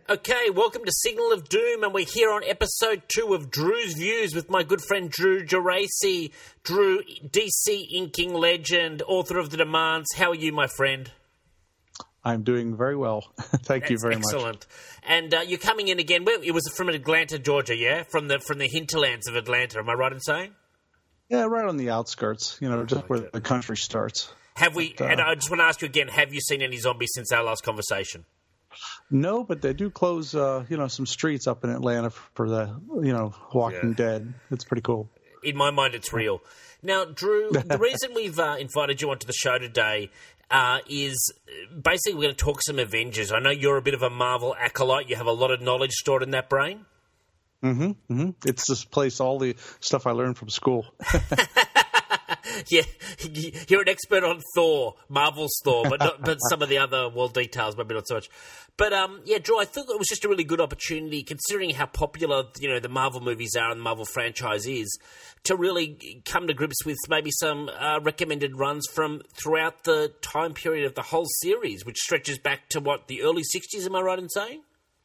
Okay, welcome to Signal of Doom, and we're here on episode 2 of Drew's Views with my good friend Drew Geraci. Drew, DC inking legend, author of The Demands. How are you, my friend? I'm doing very well. Thank you very much. Excellent. And you're coming in again. It was from Atlanta, Georgia, yeah? From the hinterlands of Atlanta, am I right in saying? Yeah, right on the outskirts, just where the country starts. And I just want to ask you again, have you seen any zombies since our last conversation? No, but they do close, some streets up in Atlanta for the, Walking Dead. It's pretty cool. In my mind, it's real. Now, Drew, the reason we've invited you onto the show today is basically we're going to talk some Avengers. I know you're a bit of a Marvel acolyte. You have a lot of knowledge stored in that brain. It's just place all the stuff I learned from school. Yeah, you're an expert on Thor, Marvel's Thor, but some of the other details, maybe not so much. But Drew, I thought it was just a really good opportunity, considering how popular the Marvel movies are and the Marvel franchise is, to really come to grips with maybe some recommended runs from throughout the time period of the whole series, which stretches back to the early '60s. Am I right in saying?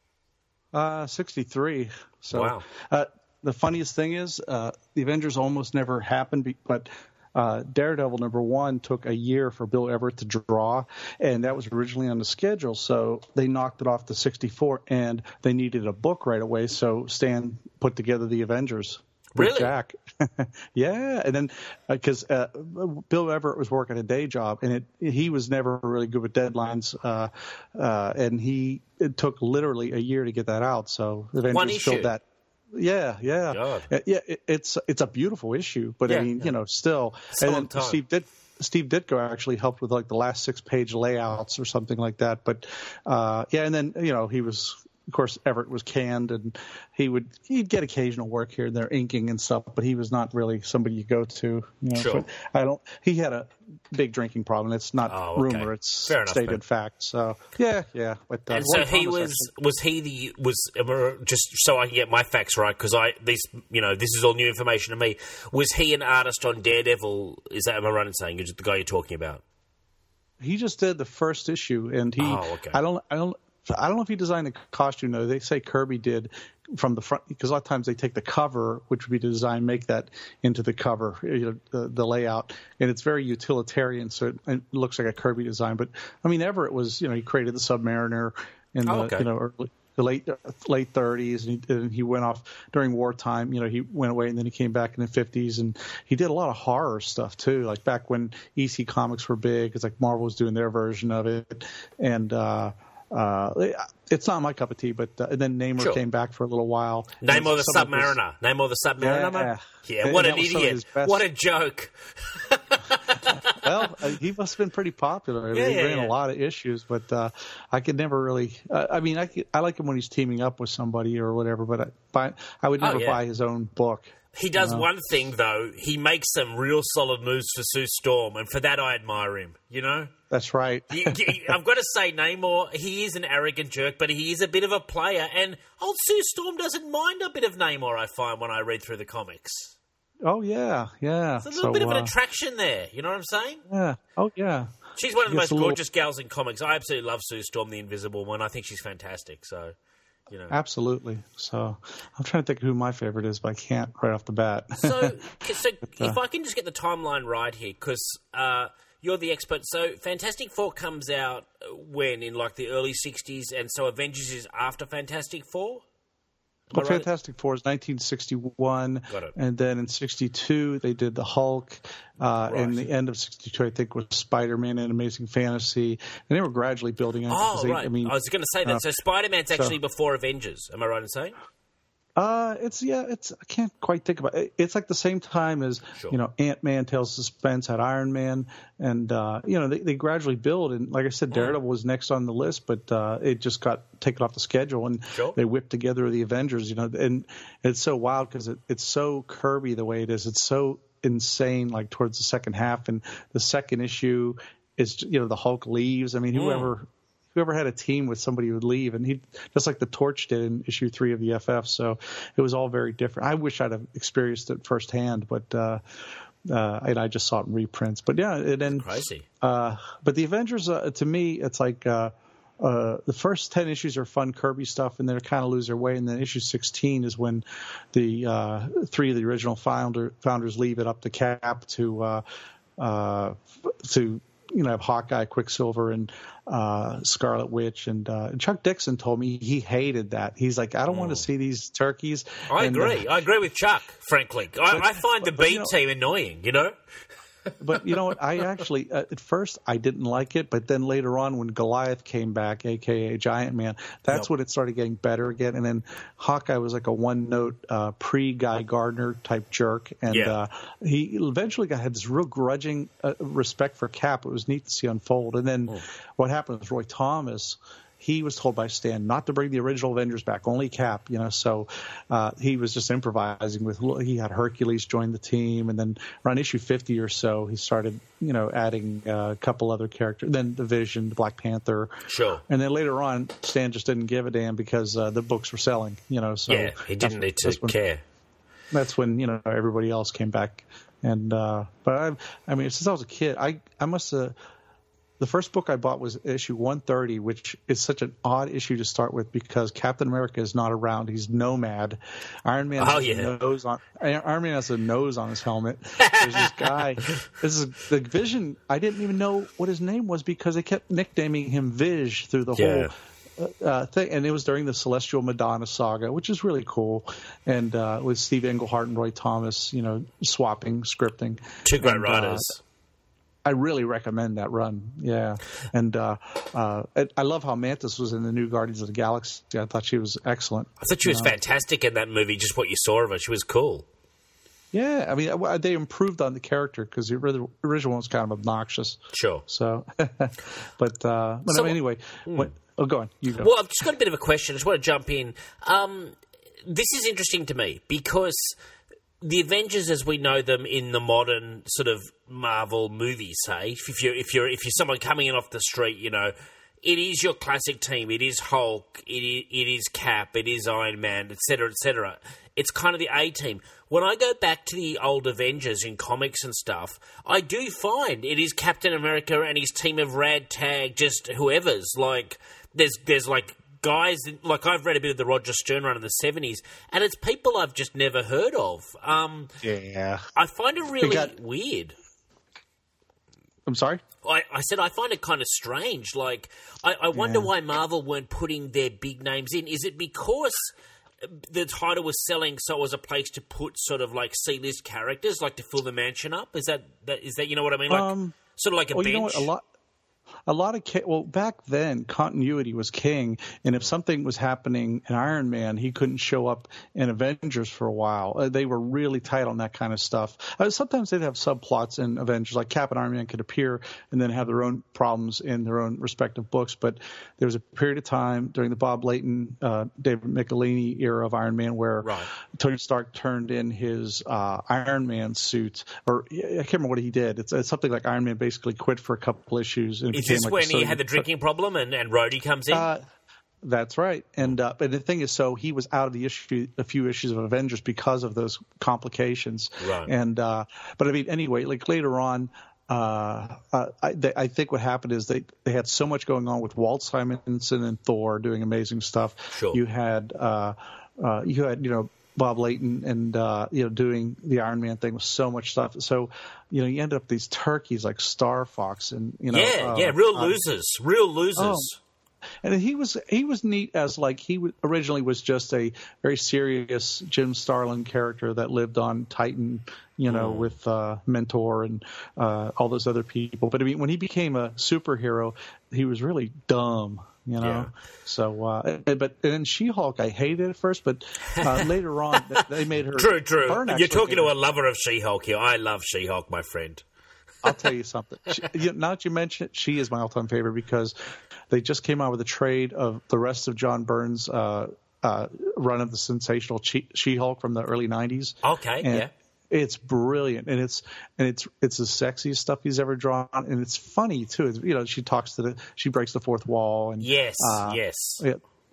63. So, wow. The funniest thing is the Avengers almost never happened, but Daredevil #1 took a year for Bill Everett to draw, and that was originally on the schedule. So they knocked it off to 64, and they needed a book right away. So Stan put together the Avengers. With really? Jack. Yeah, and then because Bill Everett was working a day job, and he was never really good with deadlines, and it took literally a year to get that out. So Avengers one issue. filled that. Yeah. God. It's a beautiful issue, but yeah, I mean, still. It's a long time. Steve Ditko actually helped with the last 6-page layouts or something like that. But and then he was. Of course, Everett was canned, and he'd get occasional work here and there, inking and stuff. But he was not really somebody you go to. Sure. He had a big drinking problem. It's not rumor; it's stated fact. So yeah. But, and so he was just so I can get my facts right, because this is all new information to me. Was he an artist on Daredevil? Am I right in saying the guy you're talking about? He just did the first issue, and I don't know if he designed the costume, though. They say Kirby did from the front, because a lot of times they take the cover, which would be the design, make that into the cover, the layout. And it's very utilitarian, so it looks like a Kirby design. But, I mean, Everett was, he created the Submariner in the late 30s, and he went off during wartime. He went away, and then he came back in the 50s, and he did a lot of horror stuff, too, like back when EC Comics were big. It's like Marvel was doing their version of it. And it's not my cup of tea, but and then Namor came back for a little while. Namor the Submariner. Yeah, what an idiot. What a joke. Well, he must have been pretty popular. He ran a lot of issues, but I could never really I like him when he's teaming up with somebody or whatever, but I would never buy his own book. He does one thing, though. He makes some real solid moves for Sue Storm, and for that I admire him, That's right. I've got to say, Namor, he is an arrogant jerk, but he is a bit of a player, and old Sue Storm doesn't mind a bit of Namor, I find, when I read through the comics. Oh, yeah. There's a little bit of an attraction there, you know what I'm saying? Yeah. Oh, yeah. She's one of the most gorgeous gals in comics. I absolutely love Sue Storm, the Invisible One. I think she's fantastic, so... Absolutely. So I'm trying to think who my favorite is, but I can't right off the bat. So if I can just get the timeline right here, because you're the expert. So Fantastic Four comes out when, in the early 60s, and so Avengers is after Fantastic Four? Well, Fantastic Four is 1961, and then in 62 they did the Hulk, and the end of 62 I think was Spider-Man and Amazing Fantasy, and they were gradually building up. I was going to say that. So Spider-Man's actually before Avengers. Am I right in saying? It's I can't quite think about it. It's like the same time as Ant-Man, Tales of Suspense had Iron Man, and they gradually build. And like I said, Daredevil was next on the list, but it just got taken off the schedule, and they whipped together the Avengers. And it's so wild because it's so Kirby the way it is. It's so insane, like towards the second half, and the second issue is the Hulk leaves. I mean, whoever had a team with somebody would leave, and he just like the Torch did in issue 3 of the FF. So it was all very different. I wish I'd have experienced it firsthand, but and I just saw it in reprints. But yeah, and then crazy. But the Avengers, to me, it's like the first 10 issues are fun Kirby stuff, and then they kind of lose their way. And then issue 16 is when the 3 of the original founders leave it up to Cap to have Hawkeye, Quicksilver, and Scarlet Witch. And Chuck Dixon told me he hated that. He's like, I don't want to see these turkeys. I agree. I agree with Chuck, frankly. I find the B team annoying, you know? But you know what? I actually, at first, I didn't like it. But then later on, when Goliath came back, a.k.a. Giant Man, that's when it started getting better again. And then Hawkeye was like a one-note pre-Guy Gardner type jerk. And he eventually had this real grudging respect for Cap. It was neat to see unfold. And then what happened was Roy Thomas, he was told by Stan not to bring the original Avengers back, only Cap, so he was just improvising he had Hercules join the team, and then around issue 50 or so, he started, adding a couple other characters, then the Vision, the Black Panther. Sure. And then later on, Stan just didn't give a damn because the books were selling, so. Yeah, he didn't need to care. That's when, everybody else came back. And, but since I was a kid, I must have, the first book I bought was issue 130, which is such an odd issue to start with because Captain America is not around. He's nomad. Iron Man has a nose on his helmet. There's this guy. This is the Vision. I didn't even know what his name was because they kept nicknaming him Viz through the whole thing. And it was during the Celestial Madonna saga, which is really cool. And with Steve Englehart and Roy Thomas, swapping, scripting. Two great writers. I really recommend that run. Yeah. And I love how Mantis was in the new Guardians of the Galaxy. I thought she was excellent. I thought she was fantastic in that movie, just what you saw of her. She was cool. Yeah. They improved on the character because the original was kind of obnoxious. Sure. So, anyway. Go on. You go. Well, I've just got a bit of a question. I just want to jump in. This is interesting to me because the Avengers, as we know them in the modern sort of Marvel movies, say, if you're someone coming in off the street, it is your classic team. It is Hulk. It is Cap. It is Iron Man, etc., etc. It's kind of the A team. When I go back to the old Avengers in comics and stuff, I do find it is Captain America and his team of ragtag, just whoever's. Like there's like guys, like I've read a bit of the Roger Stern run in the 70s, and it's people I've just never heard of. I find it really weird. I'm sorry? I said I find it kind of strange. Like, I wonder why Marvel weren't putting their big names in. Is it because the title was selling, so it was a place to put sort of like C-list characters, like to fill the mansion up? Is that you know what I mean? Like, sort of like a bench? You know what, back then, continuity was king, and if something was happening in Iron Man, he couldn't show up in Avengers for a while. They were really tight on that kind of stuff. Sometimes they'd have subplots in Avengers, like Cap and Iron Man could appear and then have their own problems in their own respective books, but there was a period of time during the Bob Layton, David Michelinie era of Iron Man where Tony Stark turned in his Iron Man suit, or I can't remember what he did. It's something like Iron Man basically quit for a couple issues. And is this when he had the drinking problem and Rhodey comes in? That's right. And but the thing is, so he was out of the a few issues of Avengers because of those complications. Right. And but anyway, like later on, I think what happened is they had so much going on with Walt Simonson and Thor doing amazing stuff. Sure. You had Bob Layton and doing the Iron Man thing with so much stuff. So you end up with these turkeys like Star Fox and real losers. And he was neat as like originally was just a very serious Jim Starlin character that lived on Titan, with Mentor and all those other people. But when he became a superhero, he was really dumb. Yeah. So, but then She-Hulk, I hated at first, but later on they made her. True. You're talking to a lover of She-Hulk here. I love She-Hulk, my friend. I'll tell you something. Now that you mention it, she is my all-time favorite because they just came out with a trade of the rest of John Byrne's run of the sensational She-Hulk from the early '90s. Okay, yeah. It's brilliant, and it's the sexiest stuff he's ever drawn, and it's funny too. She breaks the fourth wall, and yes.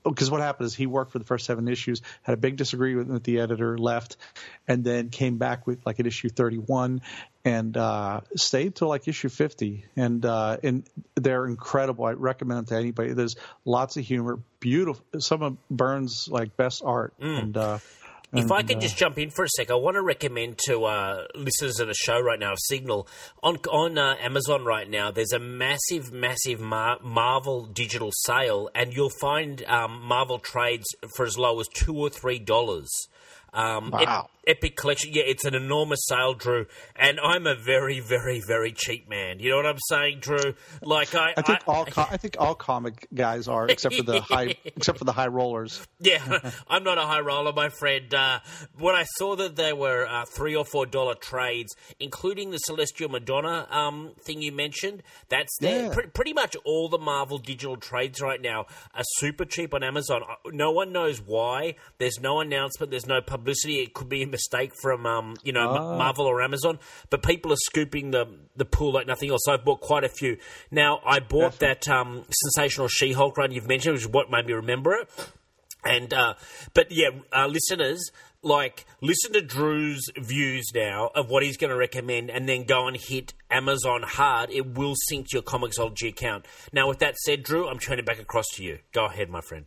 because what happened is he worked for the first 7 issues, had a big disagreement with the editor, left, and then came back with like at issue 31 and stayed till like issue 50. And they're incredible. I recommend them to anybody. There's lots of humor, beautiful. Some of Byrne's like best art. If I could just jump in for a sec, I want to recommend to listeners of the show right now, Signal, on Amazon right now, there's a massive Marvel digital sale, and you'll find Marvel trades for as low as $2 or $3. Wow. Epic collection. Yeah, it's an enormous sale, Drew, and I'm a very, very, very cheap man. You know what I'm saying, Drew? Like I think all comic guys are, except for the high rollers. Yeah, I'm not a high roller, my friend. When I saw that there were $3 or $4 trades, including the Celestial Madonna thing you mentioned, that's there. Yeah. Pretty much all the Marvel digital trades right now are super cheap on Amazon. No one knows why. There's no announcement. There's no publicity. It could be a mistake from Marvel or Amazon, but people are scooping the pool like nothing else. I've bought quite a few. Now, I bought that Sensational She-Hulk run you've mentioned, which is what made me remember it. And listeners, listen to Drew's views now of what he's going to recommend, and then go and hit Amazon hard. It will sync to your Comixology account. Now, with that said, Drew, I'm turning back across to you. Go ahead, my friend.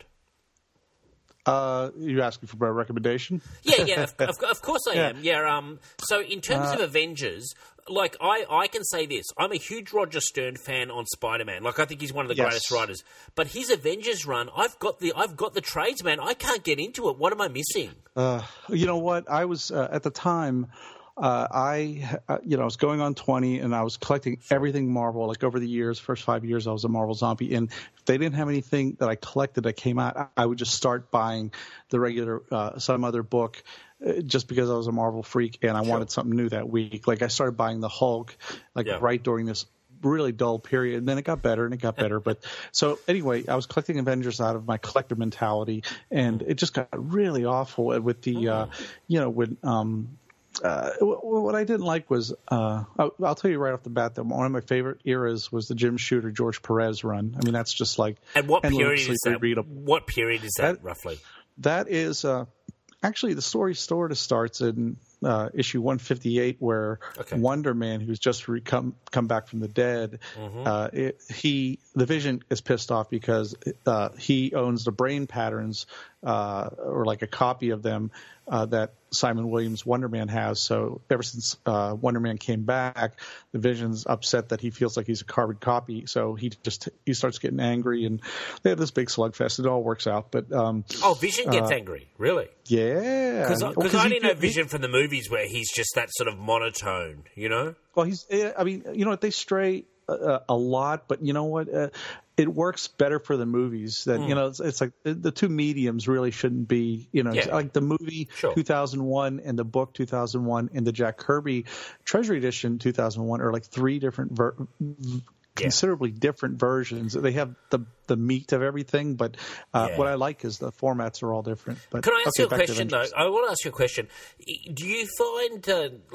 You're asking for a recommendation? Yeah, of course I am. Yeah. So in terms of Avengers, like I can say this: I'm a huge Roger Stern fan on Spider-Man. Like I think he's one of the greatest writers. But his Avengers run, I've got the trades, man. I can't get into it. What am I missing? You know what? I was at the time. I was going on 20, and I was collecting everything Marvel. Like over the years, first 5 years, I was a Marvel zombie. And if they didn't have anything that I collected that came out, I would just start buying the regular some other book, just because I was a Marvel freak and I wanted something new that week. Like I started buying the Hulk, right during this really dull period, and then it got better. But so anyway, I was collecting Avengers out of my collector mentality, and it just got really awful with the what I didn't like was, I'll tell you right off the bat that one of my favorite eras was the Jim Shooter, George Perez run. I mean, that's just like and what period is that? What period is that roughly? That is actually the story sort of starts in issue 158, where Wonder Man, who's just come back from the dead, the Vision is pissed off because he owns the brain patterns or like a copy of them that Simon Williams Wonder Man has. So ever since Wonder Man came back, the Vision's upset that he feels like he's a carbon copy. So he starts getting angry, and they have this big slugfest. It all works out, but Vision gets angry, really? Yeah, because I didn't know Vision from the movies where he's just that sort of monotone, you know. Well, they stray a lot, but you know what? It works better for the movies than it's like the two mediums really shouldn't be, like the movie 2001 and the book 2001 and the Jack Kirby Treasury Edition 2001 are like three different considerably different versions. They have the meat of everything, but what I like is the formats are all different. But can I ask you a question though? I want to ask you a question. Do you find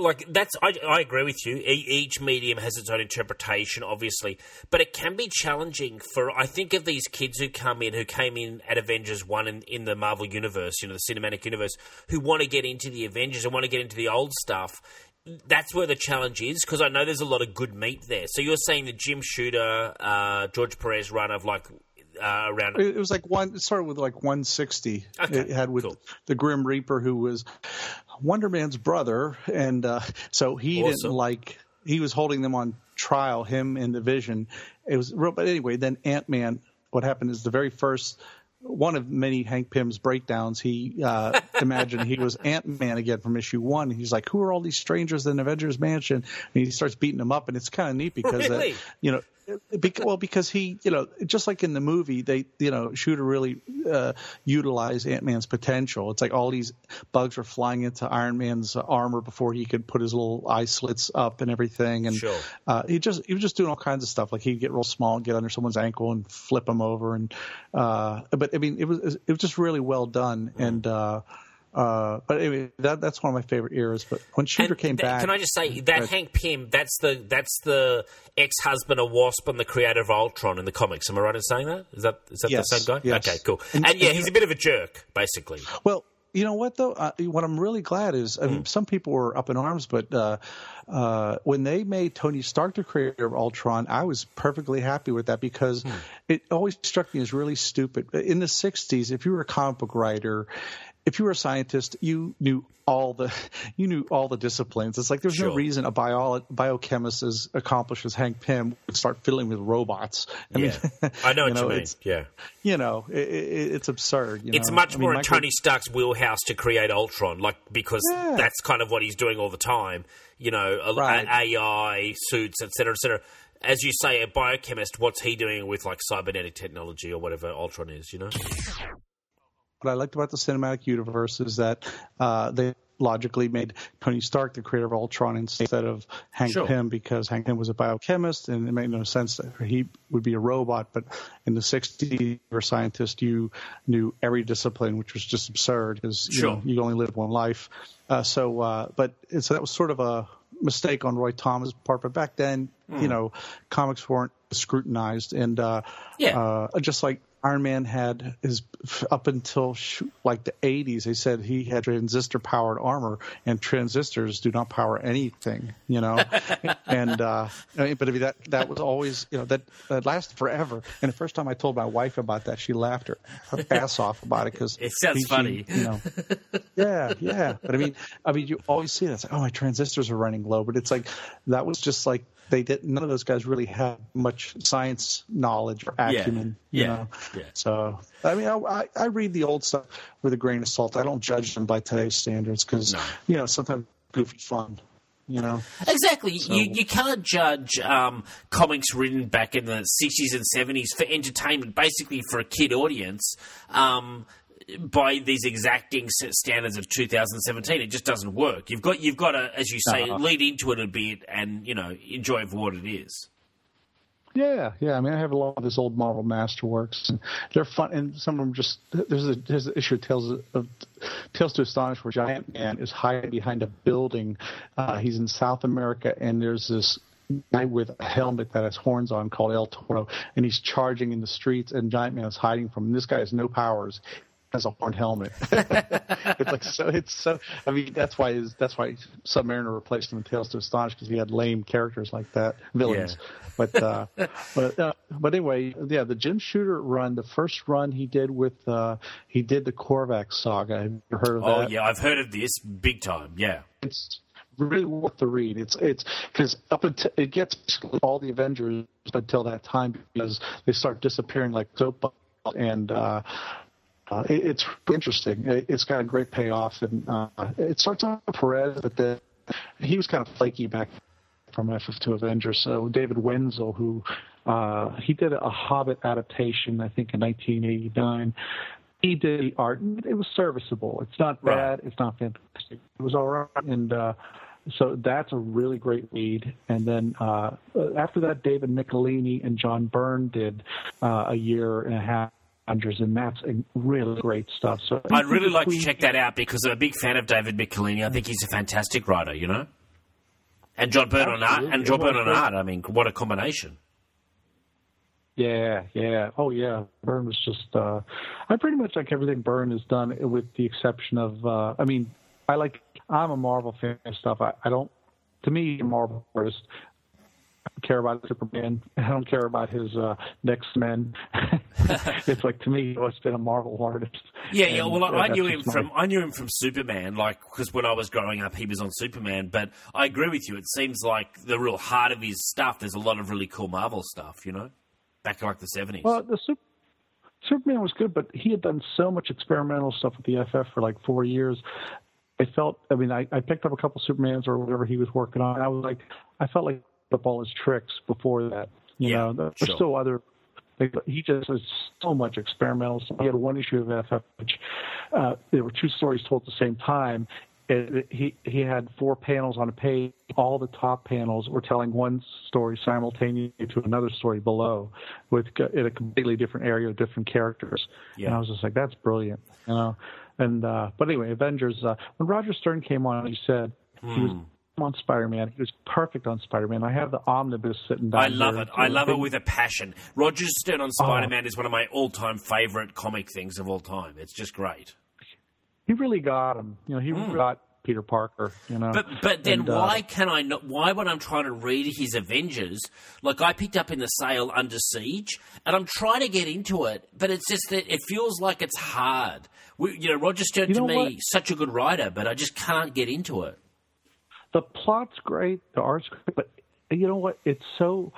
I agree with you. Each medium has its own interpretation, obviously, but it can be challenging for. I think of these kids who came in at Avengers 1 in the Marvel universe, the cinematic universe, who want to get into the Avengers and want to get into the old stuff. That's where the challenge is, because I know there's a lot of good meat there. So you're saying the Jim Shooter, George Perez run of around. It was it started with 160. Okay, it had with the Grim Reaper, who was Wonder Man's brother, and so he didn't like. He was holding them on trial, him and the Vision. It was real, but anyway, then Ant-Man. What happened is the very first. One of many Hank Pym's breakdowns, he imagined he was Ant-Man again from issue 1. He's like, who are all these strangers in Avengers Mansion? And he starts beating them up, and it's kind of neat because, really? Because he, just like in the movie, they, Shooter really utilized Ant-Man's potential. It's like all these bugs were flying into Iron Man's armor before he could put his little eye slits up and everything. And he was just doing all kinds of stuff. Like he'd get real small and get under someone's ankle and flip them over. And but I mean, it was just really well done. And But anyway, that's one of my favorite eras. But when Shooter came back, can I just say that Hank Pym? That's the ex-husband of Wasp and the creator of Ultron in the comics. Am I right in saying that? Is that yes, the same guy? Yes. Okay, cool. And he's a bit of a jerk, basically. Well, you know what though? What I'm really glad is, I mean, some people were up in arms, but when they made Tony Stark the creator of Ultron, I was perfectly happy with that because it always struck me as really stupid. In the '60s, if you were a comic book writer, if you were a scientist, you knew all the disciplines. It's like there's no reason a biochemist as accomplished as Hank Pym would start fiddling with robots. I mean, I know what you mean. Yeah, it's absurd. It's much more in Tony Stark's wheelhouse to create Ultron, because that's kind of what he's doing all the time. AI suits, etc., etc. As you say, a biochemist, what's he doing with like cybernetic technology or whatever Ultron is? What I liked about the cinematic universe is that they logically made Tony Stark the creator of Ultron instead of Hank Pym, because Hank Pym was a biochemist and it made no sense that he would be a robot. But in the '60s, for a scientist, you knew every discipline, which was just absurd because you only live one life. So that was sort of a mistake on Roy Thomas' part. But back then, comics weren't scrutinized, and just like Iron Man had his up until like the 80s, they said he had transistor-powered armor, and transistors do not power anything, and but I mean, that was always that lasted forever. And the first time I told my wife about that, she laughed her ass off about it because it sounds funny. Yeah. But I mean, you always see that. It's like, oh, my transistors are running low, but it's like that was just like. None of those guys really had much science knowledge or acumen, you know. Yeah. So, I mean, I read the old stuff with a grain of salt. I don't judge them by today's standards because, sometimes goofy fun, Exactly. So, you can't judge comics written back in the 60s and 70s for entertainment, basically for a kid audience, by these exacting standards of 2017. It just doesn't work. You've got to, as you say, lead into it a bit and, enjoy it for what it is. Yeah. I mean, I have a lot of this old Marvel Masterworks, and they're fun. And some of them just there's an issue of Tales to Astonish where Giant Man is hiding behind a building. He's in South America, and there's this guy with a helmet that has horns on called El Toro, and he's charging in the streets, and Giant Man is hiding from him. This guy has no powers. Has a horned helmet. It's so. I mean, that's why Submariner replaced him in Tales to Astonish, because he had lame characters like that, villains. Yeah. But anyway, the Jim Shooter run, the first run he did he did the Korvac saga. Have you heard of that? Oh yeah, I've heard of this big time. Yeah, it's really worth the read. It's because up until it gets all the Avengers until that time, because they start disappearing like soap bubbles, and. It's interesting. It's got a great payoff, and it starts off with Perez, but then he was kind of flaky back from FF2 Avengers. So David Wenzel, who he did a Hobbit adaptation, I think in 1989. He did the art. It was serviceable. It's not bad. It's not fantastic. It was all right, and so that's a really great read. And then after that, David Michelini and John Byrne did a year and a half. And that's really great stuff. So I'd really like to check that out because I'm a big fan of David Michelini. I think he's a fantastic writer, And John Byrne on art. And John Byrne on art. I mean, what a combination. Yeah. Oh, yeah. Byrne was just I pretty much like everything Byrne has done, with the exception of I'm a Marvel fan of stuff. I don't. To me, a Marvel artist. I don't care about Superman. I don't care about his next Men. It's like, to me, he's always been a Marvel artist. Yeah. Well, I knew him from Superman, because when I was growing up, he was on Superman. But I agree with you. It seems like the real heart of his stuff. There's a lot of really cool Marvel stuff, back in like the 70s. Well, Superman was good, but he had done so much experimental stuff with the FF for like 4 years. I picked up a couple Supermans or whatever he was working on. And I felt like up all his tricks before that. There's still other. He just has so much experimental stuff. He had one issue of FF, which there were two stories told at the same time, he had 4 panels on a page. All the top panels were telling one story simultaneously to another story below, in a completely different area with different characters. Yeah. And I was just like, that's brilliant, you know. And but anyway, Avengers. When Roger Stern came on, he said he was on Spider-Man. He was perfect on Spider-Man. I have the omnibus sitting down. I love it. I love it with a passion. Roger Stern on Spider-Man is one of my all-time favorite comic things of all time. It's just great. He really got him. You know, he really got Peter Parker. You know, but then why can I not? Why, when I'm trying to read his Avengers, like I picked up in the sale Under Siege, and I'm trying to get into it, but it's just that it feels like it's hard. Roger Stern to me, such a good writer, but I just can't get into it. The plot's great, the art's great, but you know what? It's so.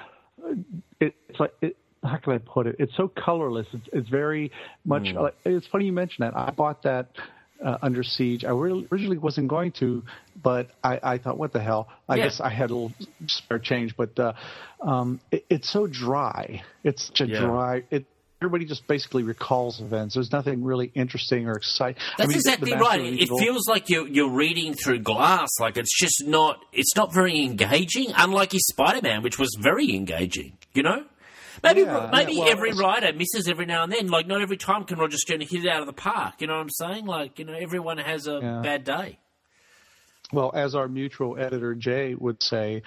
It's like. How can I put it? It's so colorless. It's very much. It's funny you mention that. I bought that. Under Siege. I originally wasn't going to, but I thought, what the hell? I guess I had a little spare change, but it's so dry. It's such a dry. Everybody just basically recalls events. There's nothing really interesting or exciting. That's exactly right. It feels like you're reading through glass. Like it's just not. It's not very engaging. Unlike his Spider-Man, which was very engaging. You know. Maybe every writer misses every now and then. Like, not every time can Roger Stern hit it out of the park. You know what I'm saying? Like, everyone has a bad day. Well, as our mutual editor, Jay, would say,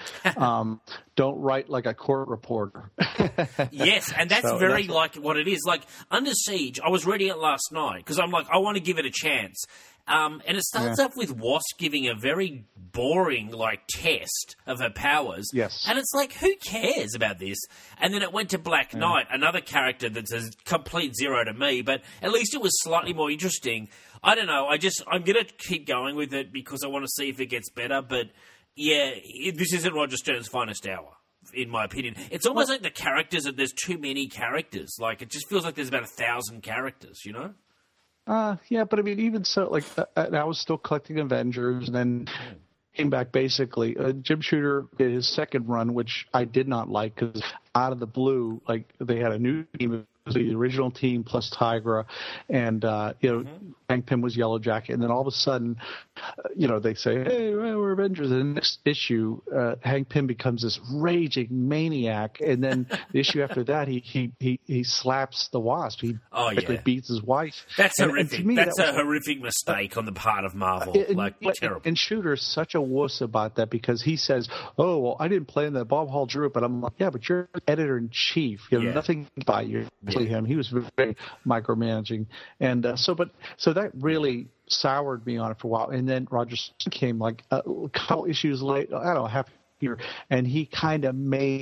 don't write like a court reporter. Yes, and that's like what it is. Like, Under Siege, I was reading it last night because I'm like, I want to give it a chance. And it starts off with Wasp giving a very boring, test of her powers. Yes. And it's like, who cares about this? And then it went to Black Knight, another character that's a complete zero to me, but at least it was slightly more interesting. I don't know. I'm going to keep going with it because I want to see if it gets better. But, this isn't Roger Stern's finest hour, in my opinion. It's almost like the characters, there's too many characters. Like, it just feels like there's about 1,000 characters, you know? But I mean, even so, I was still collecting Avengers, and then came back basically. Jim Shooter did his second run, which I did not like because out of the blue, they had a new team. It was the original team plus Tigra, and Hank Pym was Yellow Jacket, and then all of a sudden, they say, "Hey, we're Avengers." And the next issue, Hank Pym becomes this raging maniac, and then the issue after that, he slaps the Wasp. He beats his wife. That's horrific. And that's a horrific mistake on the part of Marvel. Terrible. And Shooter's such a wuss about that because he says, "Oh, well, I didn't plan that. Bob Hall drew it," but I'm like, "Yeah, but you're editor in chief. You have nothing by you." Him. He was very micromanaging, and so that really soured me on it for a while. And then Roger came a couple issues late, I don't know, half a year, and he kind of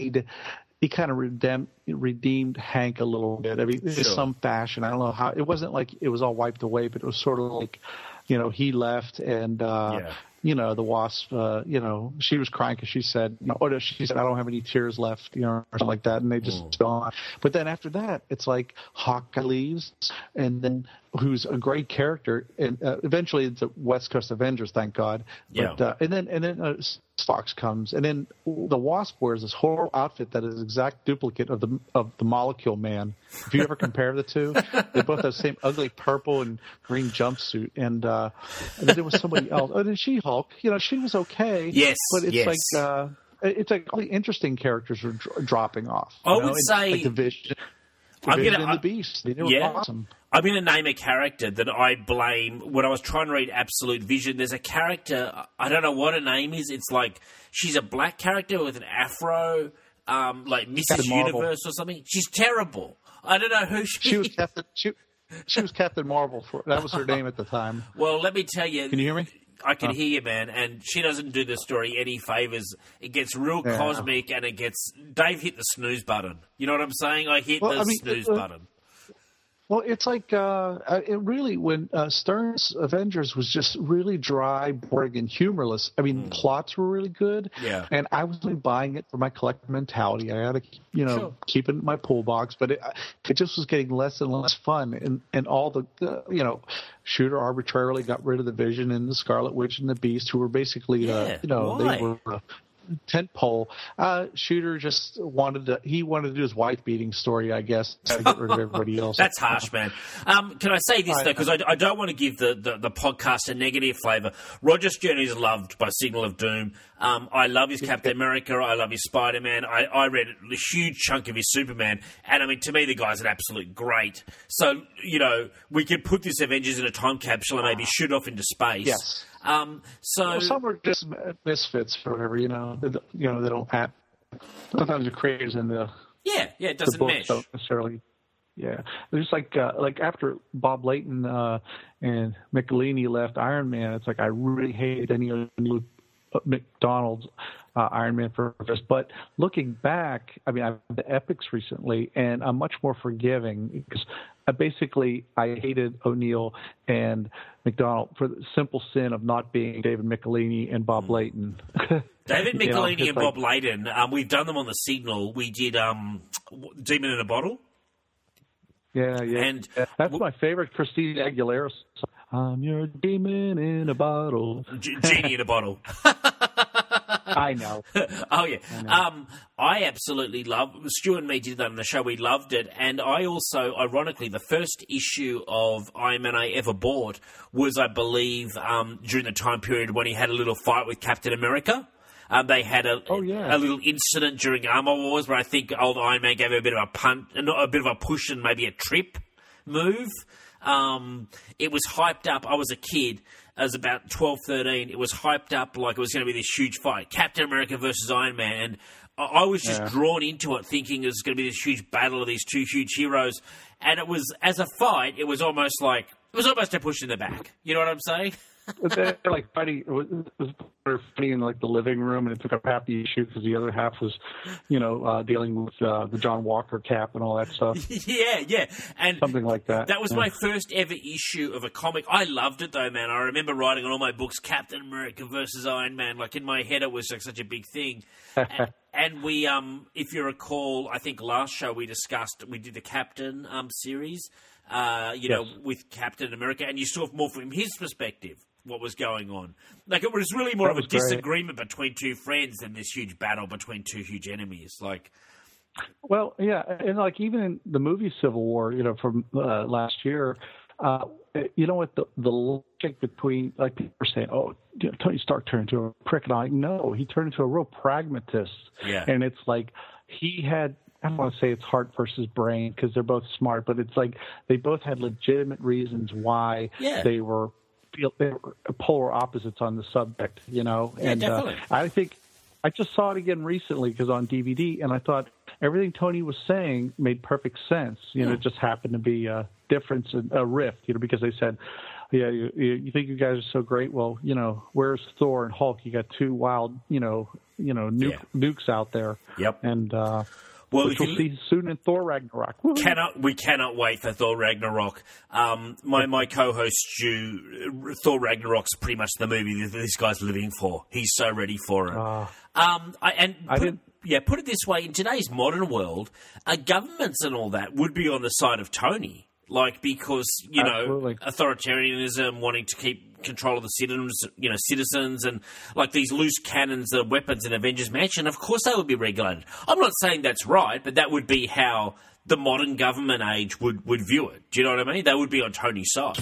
redeemed Hank a little bit. I mean, in some fashion. I don't know how. It wasn't like it was all wiped away, but it was sort of like, he left and. The Wasp, she was crying because she said, I don't have any tears left, or something like that, and they just gone. But then after that, it's like Hawkeye leaves, and then who's a great character, and eventually it's the West Coast Avengers, thank God. But, and then Fox comes, and then the Wasp wears this horrible outfit that is exact duplicate of the Molecule Man. If you ever compare the two, they both have the same ugly purple and green jumpsuit, and then there was somebody else. Oh, then She-Hulk. She was okay. Yes, but it's like all the interesting characters are dropping off. I would say the Vision and the Beast. They were awesome. I'm going to name a character that I blame when I was trying to read Absolute Vision. There's a character, I don't know what her name is. It's like she's a black character with an afro, like Mrs. Universe or something. She's terrible. I don't know who she was. She was Captain Marvel. That was her name at the time. Well, let me tell you. Can you hear me? I can hear you, man, and she doesn't do the story any favours. It gets real cosmic, and Dave hit the snooze button. You know what I'm saying? I hit snooze button. Well, it's like when Stern's Avengers was just really dry, boring, and humorless. I mean, plots were really good, and I was really buying it for my collector mentality. I had to, keep it in my pool box, but it just was getting less and less fun. And all the Shooter arbitrarily got rid of the Vision and the Scarlet Witch and the Beast, who were basically, they were tentpole. Shooter just wanted to do his wife beating story, I guess, to get rid of everybody else. That's harsh, man. Can I say this, though, because I don't want to give the podcast a negative flavour. Roger Stern is loved by Signal of Doom. I love his Captain America. I love his Spider-Man. I read a huge chunk of his Superman. And, I mean, to me, the guy's an absolute great. So, we could put this Avengers in a time capsule and maybe shoot off into space. Yes. Some are just misfits or whatever, they don't have. Sometimes the creators in the it doesn't the mesh. Don't necessarily. Yeah, it's just like after Bob Layton and Michelini left Iron Man, it's like I really hated any of McDonald's Iron Man for this. But looking back, I mean, I've read the epics recently, and I'm much more forgiving because I hated O'Neill and McDonald for the simple sin of not being David Michelini and Bob Layton. David Michelini and Bob Layton, we've done them on the Signal. We did Demon in a Bottle. Yeah. And that's my favorite Christina Aguilera song. I'm your demon in a bottle. Genie in a bottle. I know. Oh, yeah. I absolutely love Stu and me did that on the show. We loved it. And I also, ironically, the first issue of Iron Man I ever bought was, I believe, during the time period when he had a little fight with Captain America. They had a little incident during Armor Wars where I think old Iron Man gave him a bit of a punt, a bit of a push and maybe a trip move. It was hyped up. I was a kid. I was about 12, 13. It was hyped up like it was going to be this huge fight. Captain America versus Iron Man. And I was just drawn into it thinking it was going to be this huge battle of these two huge heroes. And it was, as a fight, it was almost a push in the back. You know what I'm saying? They're like fighting. It was funny in like the living room, and it took up half the issue because the other half was, dealing with the John Walker cap and all that stuff. Yeah, and something like that. That was my first ever issue of a comic. I loved it though, man. I remember writing on all my books Captain America versus Iron Man. Like in my head, it was like such a big thing. And we, if you recall, I think last show we did the Captain series. With Captain America, and you saw more from his perspective what was going on. Like, it was really more of a disagreement between two friends than this huge battle between two huge enemies. Like, well, yeah, and like even in the movie Civil War, from last year, with the logic between, like, people are saying, Tony Stark turned into a prick, and I'm like, no, he turned into a real pragmatist. Yeah. And it's like he had, I don't want to say it's heart versus brain because they're both smart, but it's like they both had legitimate reasons why they were polar opposites on the subject, Yeah, and definitely. I think I just saw it again recently because on DVD, and I thought everything Tony was saying made perfect sense. It just happened to be a difference, a rift, because they said, yeah, you think you guys are so great? Well, where's Thor and Hulk? You got two wild, nukes out there. Yep. And well, which we'll see soon in Thor Ragnarok. We cannot wait for Thor Ragnarok. My co-host Stu, Thor Ragnarok's pretty much the movie that this guy's living for. He's so ready for it. Put it this way: in today's modern world, governments and all that would be on the side of Tony. Like, because, authoritarianism, wanting to keep control of the citizens, and like these loose cannons, the weapons in Avengers Mansion, of course they would be regulated. I'm not saying that's right, but that would be how the modern government age would view it. Do you know what I mean? They would be on Tony's side.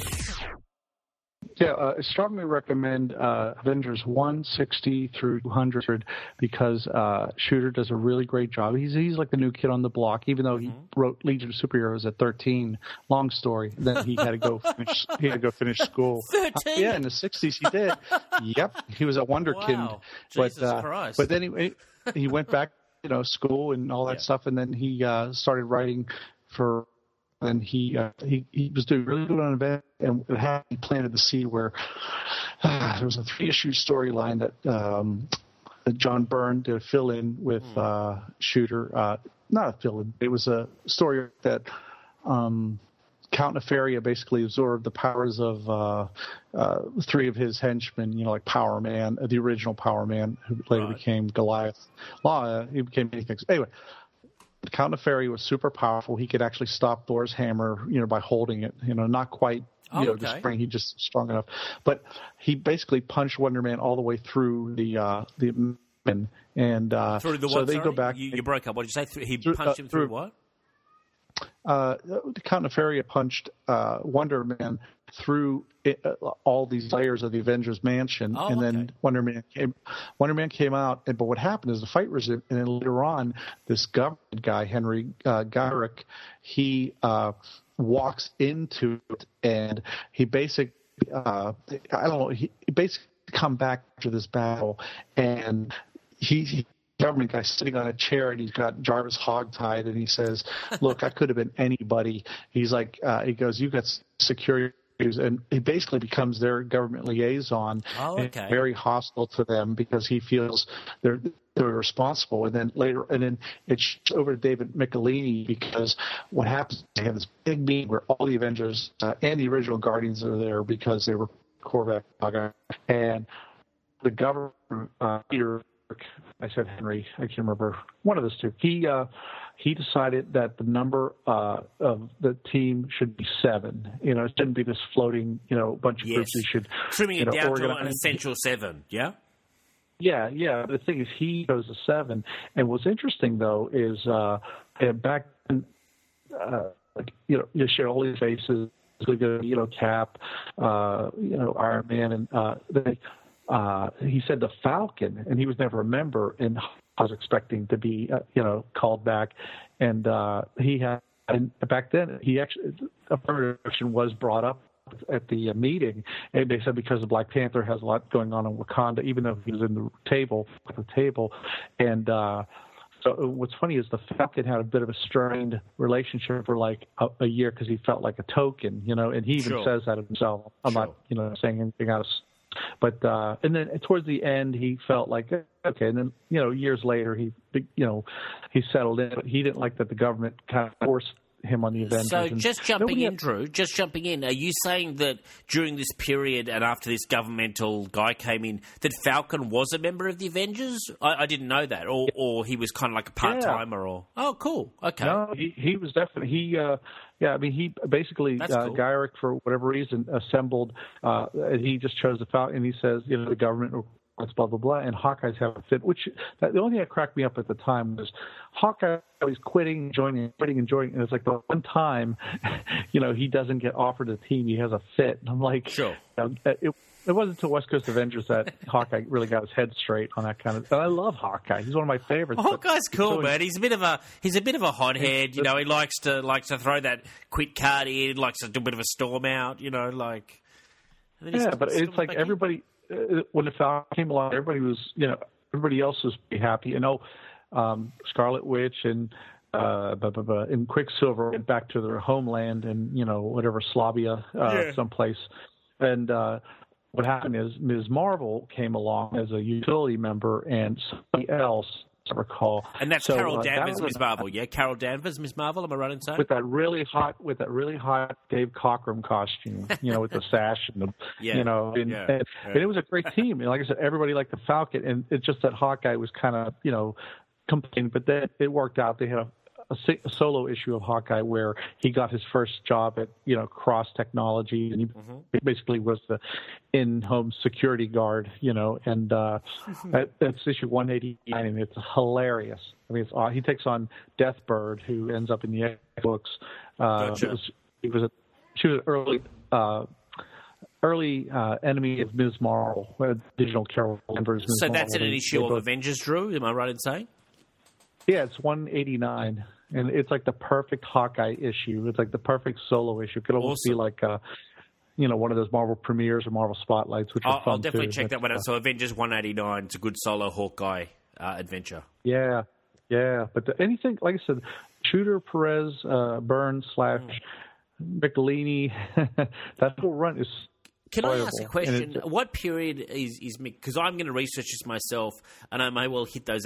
Yeah, I strongly recommend Avengers 160 through 200 because Shooter does a really great job. He's like the new kid on the block, even though he wrote Legion of Superheroes at 13. Long story. Then he had to go finish. He had to go finish school. 13. Yeah, in the 60s he did. Yep, he was a wonderkind. Jesus Christ. But then he went back, school and all that stuff, and then he started writing for. And he was doing really good on event, and he planted the seed where there was a 3-issue storyline that John Byrne did a fill-in with Shooter. Not a fill-in. It was a story that Count Nefaria basically absorbed the powers of 3 of his henchmen, like Power Man, the original Power Man, who later became Goliath. He became many things. Anyway. Count Nefaria was super powerful. He could actually stop Thor's hammer, by holding it. Not quite, the spring. He just strong enough. But he basically punched Wonder Man all the way through the And through the what? so they sorry? Go back. You broke up. What did you say? He punched him through what? Count Nefaria punched Wonder Man through all these layers of the Avengers Mansion, and then Wonder Man came out. But what happened is the fight was, and then later on, this government guy, Henry Gyrick, he walks into it, and he basically, he basically come back after this battle, and he government guy sitting on a chair, and he's got Jarvis hogtied, and he says, "Look, I could have been anybody." He's like, he goes, "You got security," and he basically becomes their government liaison, and very hostile to them because he feels they're responsible. And then it's over to David Michelini, because what happens? They have this big meeting where all the Avengers and the original Guardians are there because they were Korvac, and the government leader. I said Henry. I can't remember. One of those two. He decided that the number of the team should be 7. It shouldn't be this floating, bunch of groups. He should trimming it down to an essential 7. Yeah. Yeah. The thing is, he goes to 7. And what's interesting though is back then, you share all these faces. Cap, Iron Man, and he said the Falcon, and he was never a member, and I was expecting to be, called back, and he had. And back then, he actually affirmative action was brought up at the meeting, and they said because the Black Panther has a lot going on in Wakanda, even though he was at the table, and. So what's funny is the Falcon had a bit of a strained relationship for like a year because he felt like a token, and he even says that himself. I'm not, saying anything else. But and then towards the end, he felt like okay. And then years later, he settled in. But he didn't like that the government kind of forced him on the Avengers. So just jumping in, are you saying that during this period and after this governmental guy came in, that Falcon was a member of the Avengers? I didn't know that, or he was kind of like a part-timer, or cool, okay. No, he was definitely he basically cool. Gyrick, for whatever reason, assembled. He just chose the Falcon, and he says, the government. Blah blah blah, and Hawkeye's have a fit. The only thing that cracked me up at the time was Hawkeye was quitting, joining, and it's like the one time, he doesn't get offered a team, he has a fit, and I'm like, sure. It wasn't until West Coast Avengers that Hawkeye really got his head straight on that kind of. And I love Hawkeye; he's one of my favorites. Hawkeye's cool, man. He's a bit of a hothead. He likes to throw that quit card in, likes to do a bit of a storm out. But it's like everybody. When the Falcon came along, everybody else was pretty happy. Scarlet Witch and Quicksilver went back to their homeland and whatever Slavia, someplace. And what happened is Ms. Marvel came along as a utility member, and somebody else. I recall. And that's Carol Danvers, Ms. Marvel, yeah? Carol Danvers, Ms. Marvel, am I right in saying? With that really hot Dave Cockrum costume, with the sash and the, and it was a great team. And like I said, everybody liked the Falcon, and it's just that Hawkeye was kind of, complaining, but then it worked out. They had a solo issue of Hawkeye where he got his first job at Cross Technology, and he basically was the in-home security guard, and that's issue 189, and it's hilarious. I mean, he takes on Deathbird, who ends up in the books. Gotcha. She was an early enemy of Ms. Marvel, digital Carol Danvers. So that's an issue of Avengers, Drew. Am I right in saying? Yeah, it's 189, and it's like the perfect Hawkeye issue. It's like the perfect solo issue. It could almost be like, one of those Marvel premieres or Marvel spotlights, which are fun. I'll definitely check that one out. So Avengers 189, it's a good solo Hawkeye adventure. Yeah. But anything, like I said, Shooter, Perez, Burns / Michelini, that whole run is. Can I ask a question? What period is because I'm going to research this myself, and I may well hit those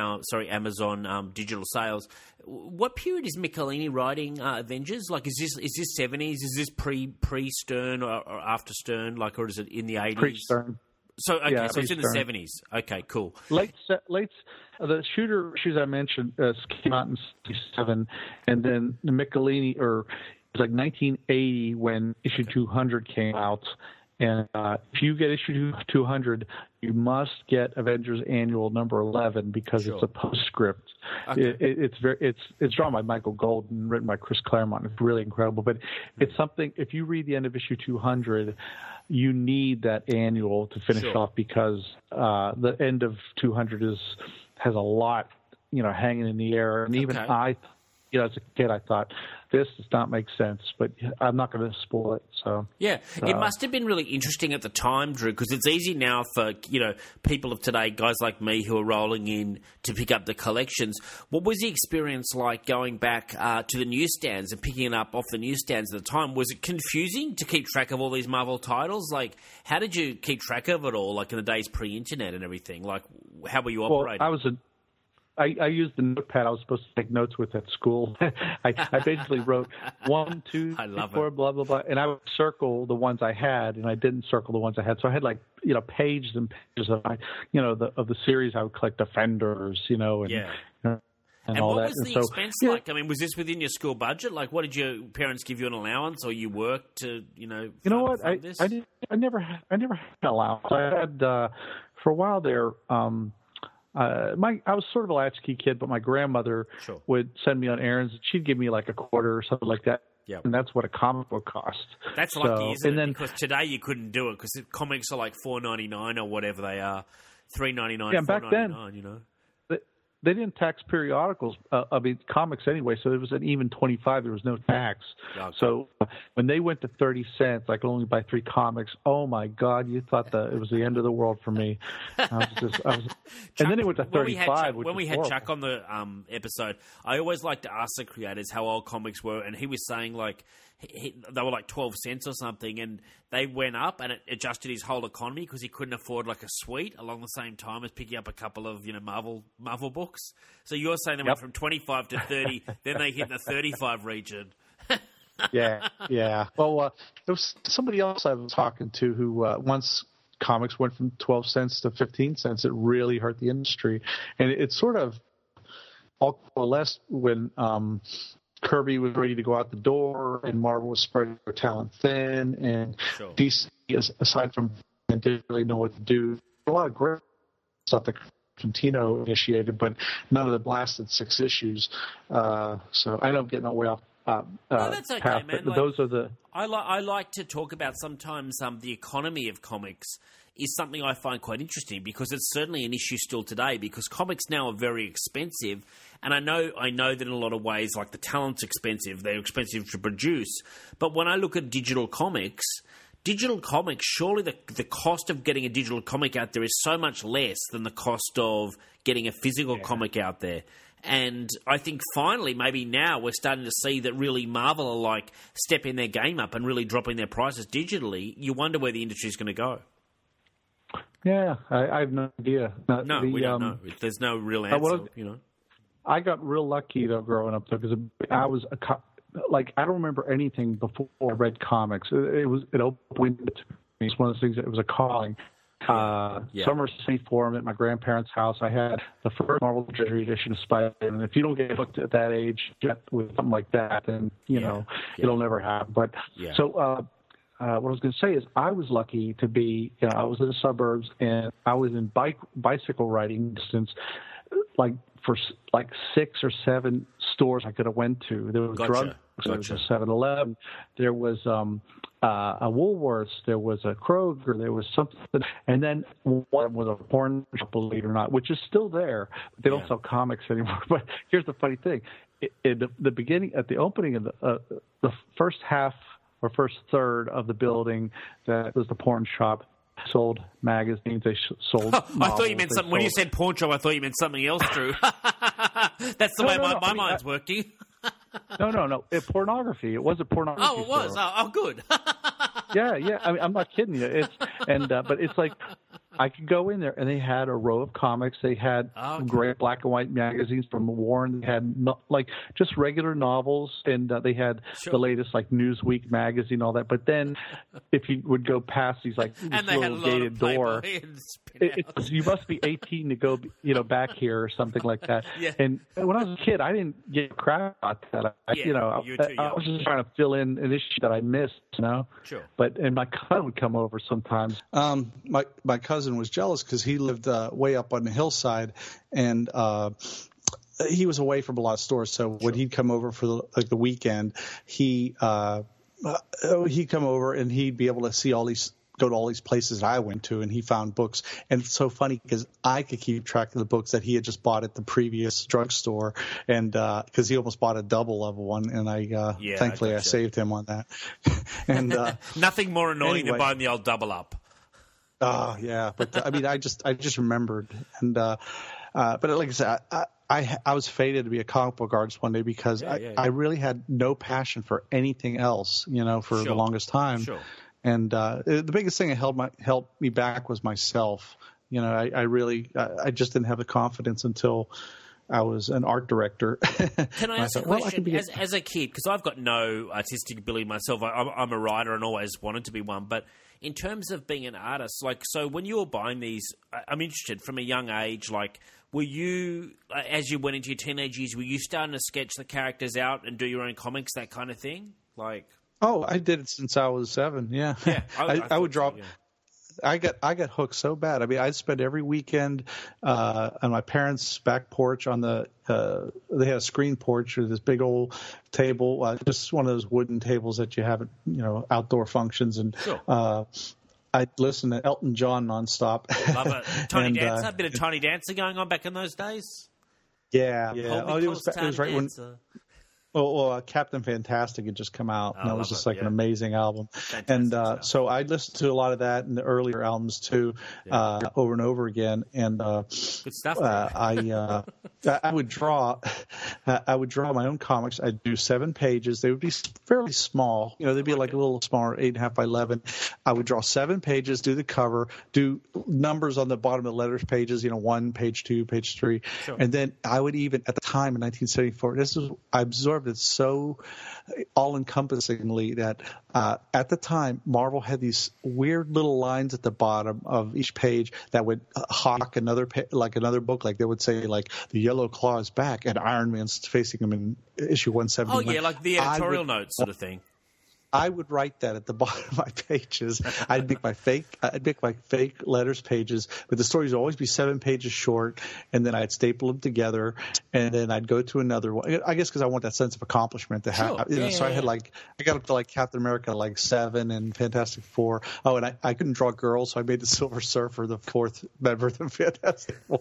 Amazon digital sales. What period is Michelini writing Avengers? Like, is this 70s? Is this pre Stern or after Stern? Or is it in the 80s? Pre-Stern. So so it's in the 70s. Okay, cool. Late. The Shooter issues I mentioned came out in 67, and then the Michelini it was like 1980 when issue 200 came out, And if you get issue 200, you must get Avengers Annual number 11 because it's a postscript. Okay. It's drawn by Michael Golden, written by Chris Claremont. It's really incredible. But it's something. If you read the end of issue 200, you need that annual to finish off because the end of 200 has a lot, hanging in the air. And even as a kid, I thought, this does not make sense, but I'm not going to spoil it. So yeah, it must have been really interesting at the time, Drew, because it's easy now for people of today, guys like me who are rolling in to pick up the collections. What was the experience like going back to the newsstands and picking it up off the newsstands at the time? Was it confusing to keep track of all these Marvel titles? Like, how did you keep track of it all? Like in the days pre-internet and everything. Like, how were you operating? Well, I used the notepad I was supposed to take notes with at school. I basically wrote 1, 2, 3, 4, blah, blah, blah. And I would circle the ones I had, and I didn't circle the ones I had. So I had pages and pages of the series I would collect, Defenders, and all that. And what was the expense like? I mean, was this within your school budget? Like, what did your parents give you an allowance, or you worked to, You know what? I never had an allowance. I had for a while there. I was sort of a latchkey kid, but my grandmother would send me on errands. She'd give me like a quarter or something like that. Yep. And that's what a comic book cost. That's lucky, isn't it? Because today you couldn't do it because comics are like $4.99 or whatever they are, $3.99, yeah, $4.99, back then, they didn't tax periodicals, comics anyway, so it was an even 25. There was no tax. Okay. So when they went to 30 cents, I could only buy 3 comics. Oh, my God, you thought it was the end of the world for me. Chuck, and then it went to 35. When we had Chuck on the episode, I always like to ask the creators how old comics were, and he was saying, like, they were like 12 cents or something, and they went up, and it adjusted his whole economy because he couldn't afford like a suite along the same time as picking up a couple of Marvel books. So you're saying they went from 25 to 30, then they hit the 35 region. Yeah. Well, there was somebody else I was talking to who once comics went from 12 cents to 15 cents, it really hurt the industry, and it sort of all coalesced when Kirby was ready to go out the door, and Marvel was spreading their talent thin, and DC, aside from didn't really know what to do. A lot of great stuff that Contino initiated, but none of the blasted 6 issues. So I know I'm getting way off. That's okay, path, man. But those are the. I like to talk about sometimes the economy of comics is something I find quite interesting because it's certainly an issue still today because comics now are very expensive. And I know that in a lot of ways, like the talent's expensive, they're expensive to produce. But when I look at digital comics, surely the cost of getting a digital comic out there is so much less than the cost of getting a physical comic out there. And I think finally, maybe now we're starting to see that really Marvel are like stepping their game up and really dropping their prices digitally. You wonder where the industry is going to go. Yeah, I have no idea. We don't know. There's no real answer, I got real lucky, though, growing up, because I was I don't remember anything before I read comics. It opened to me. It's one of those things that it was a calling. Summer City Forum at my grandparents' house. I had the first Marvel Treasury edition of Spider-Man, and if you don't get hooked at that age with something like that, then it'll never happen. But so what I was going to say is I was lucky to be. I was in the suburbs, and I was in bicycle riding distance, for 6 or 7 stores I could have went to. There was drugs. There was a 7-Eleven. There was a Woolworths. There was a Kroger. There was something. And then one was a porn shop, believe it or not, which is still there. But they don't sell comics anymore. But here's the funny thing. At the opening of the first half or first third of the building that was the porn shop, sold magazines. They sold. I thought you meant something. When you said porn shop, I thought you meant something else, Drew. That's the way my mind's working. No. Pornography. It was a pornography. Oh, it was. Oh, good. Yeah. I mean, I'm not kidding you. But it's like I could go in there, and they had a row of comics. They had great black and white magazines from Warren. They had just regular novels, and they had the latest Newsweek magazine, all that. But then, if you would go past these and they had a gated door, you must be 18 to go, back here or something like that. Yeah. And when I was a kid, I didn't get crap about that. I was just trying to fill in an issue that I missed, Sure. And my cousin would come over sometimes. My cousin was jealous because he lived way up on the hillside, and he was away from a lot of stores. So when he'd come over for the weekend, he'd come over and he'd be able to go to all these places that I went to, and he found books. And it's so funny because I could keep track of the books that he had just bought at the previous drugstore, and because he almost bought a double of one, and thankfully I saved him on that. And nothing more annoying than buying the old double up. Yeah, but I just remembered, and but like I said, I was fated to be a comic book artist one day because I really had no passion for anything else, for the longest time. Sure. And the biggest thing that held me back was myself. I just didn't have the confidence until I was an art director. Can I ask a question? As a kid, because I've got no artistic ability myself, I'm a writer and always wanted to be one. But in terms of being an artist, so when you were buying these, I'm interested from a young age, were you, as you went into your teenage years, were you starting to sketch the characters out and do your own comics, that kind of thing? Oh, I did it since I was 7. Yeah, I would draw. So, yeah. I got hooked so bad. I'd spend every weekend on my parents' back porch on they had a screen porch with this big old table, just one of those wooden tables that you have at outdoor functions, and I'd listen to Elton John nonstop. Love it. Tiny Dancer, a bit of Tiny Dancer going on back in those days. Yeah. It was right when. Well, Captain Fantastic had just come out, and that was just an amazing album. Fantastic so I listened to a lot of that and the earlier albums too, over and over again. And good stuff. I would draw. I would draw my own comics. I'd do 7 pages. They would be fairly small. They'd be a little smaller, 8.5 by 11. I would draw 7 pages, do the cover, do numbers on the bottom of the letters pages. 1, page 2, page 3, and then I would even at the time in 1974. I absorbed it so all-encompassingly that at the time Marvel had these weird little lines at the bottom of each page that would hawk another book, they would say the Yellow Claw is back and Iron Man's facing him in issue 171. Oh yeah, like the editorial notes sort of thing. I would write that at the bottom of my pages. I'd make my fake letters pages, but the stories would always be 7 pages short, and then I'd staple them together, and then I'd go to another one. I guess because I want that sense of accomplishment to have. I had I got up to Captain America 7 and Fantastic Four. Oh, and I couldn't draw girls, so I made the Silver Surfer the 4th member of the Fantastic Four.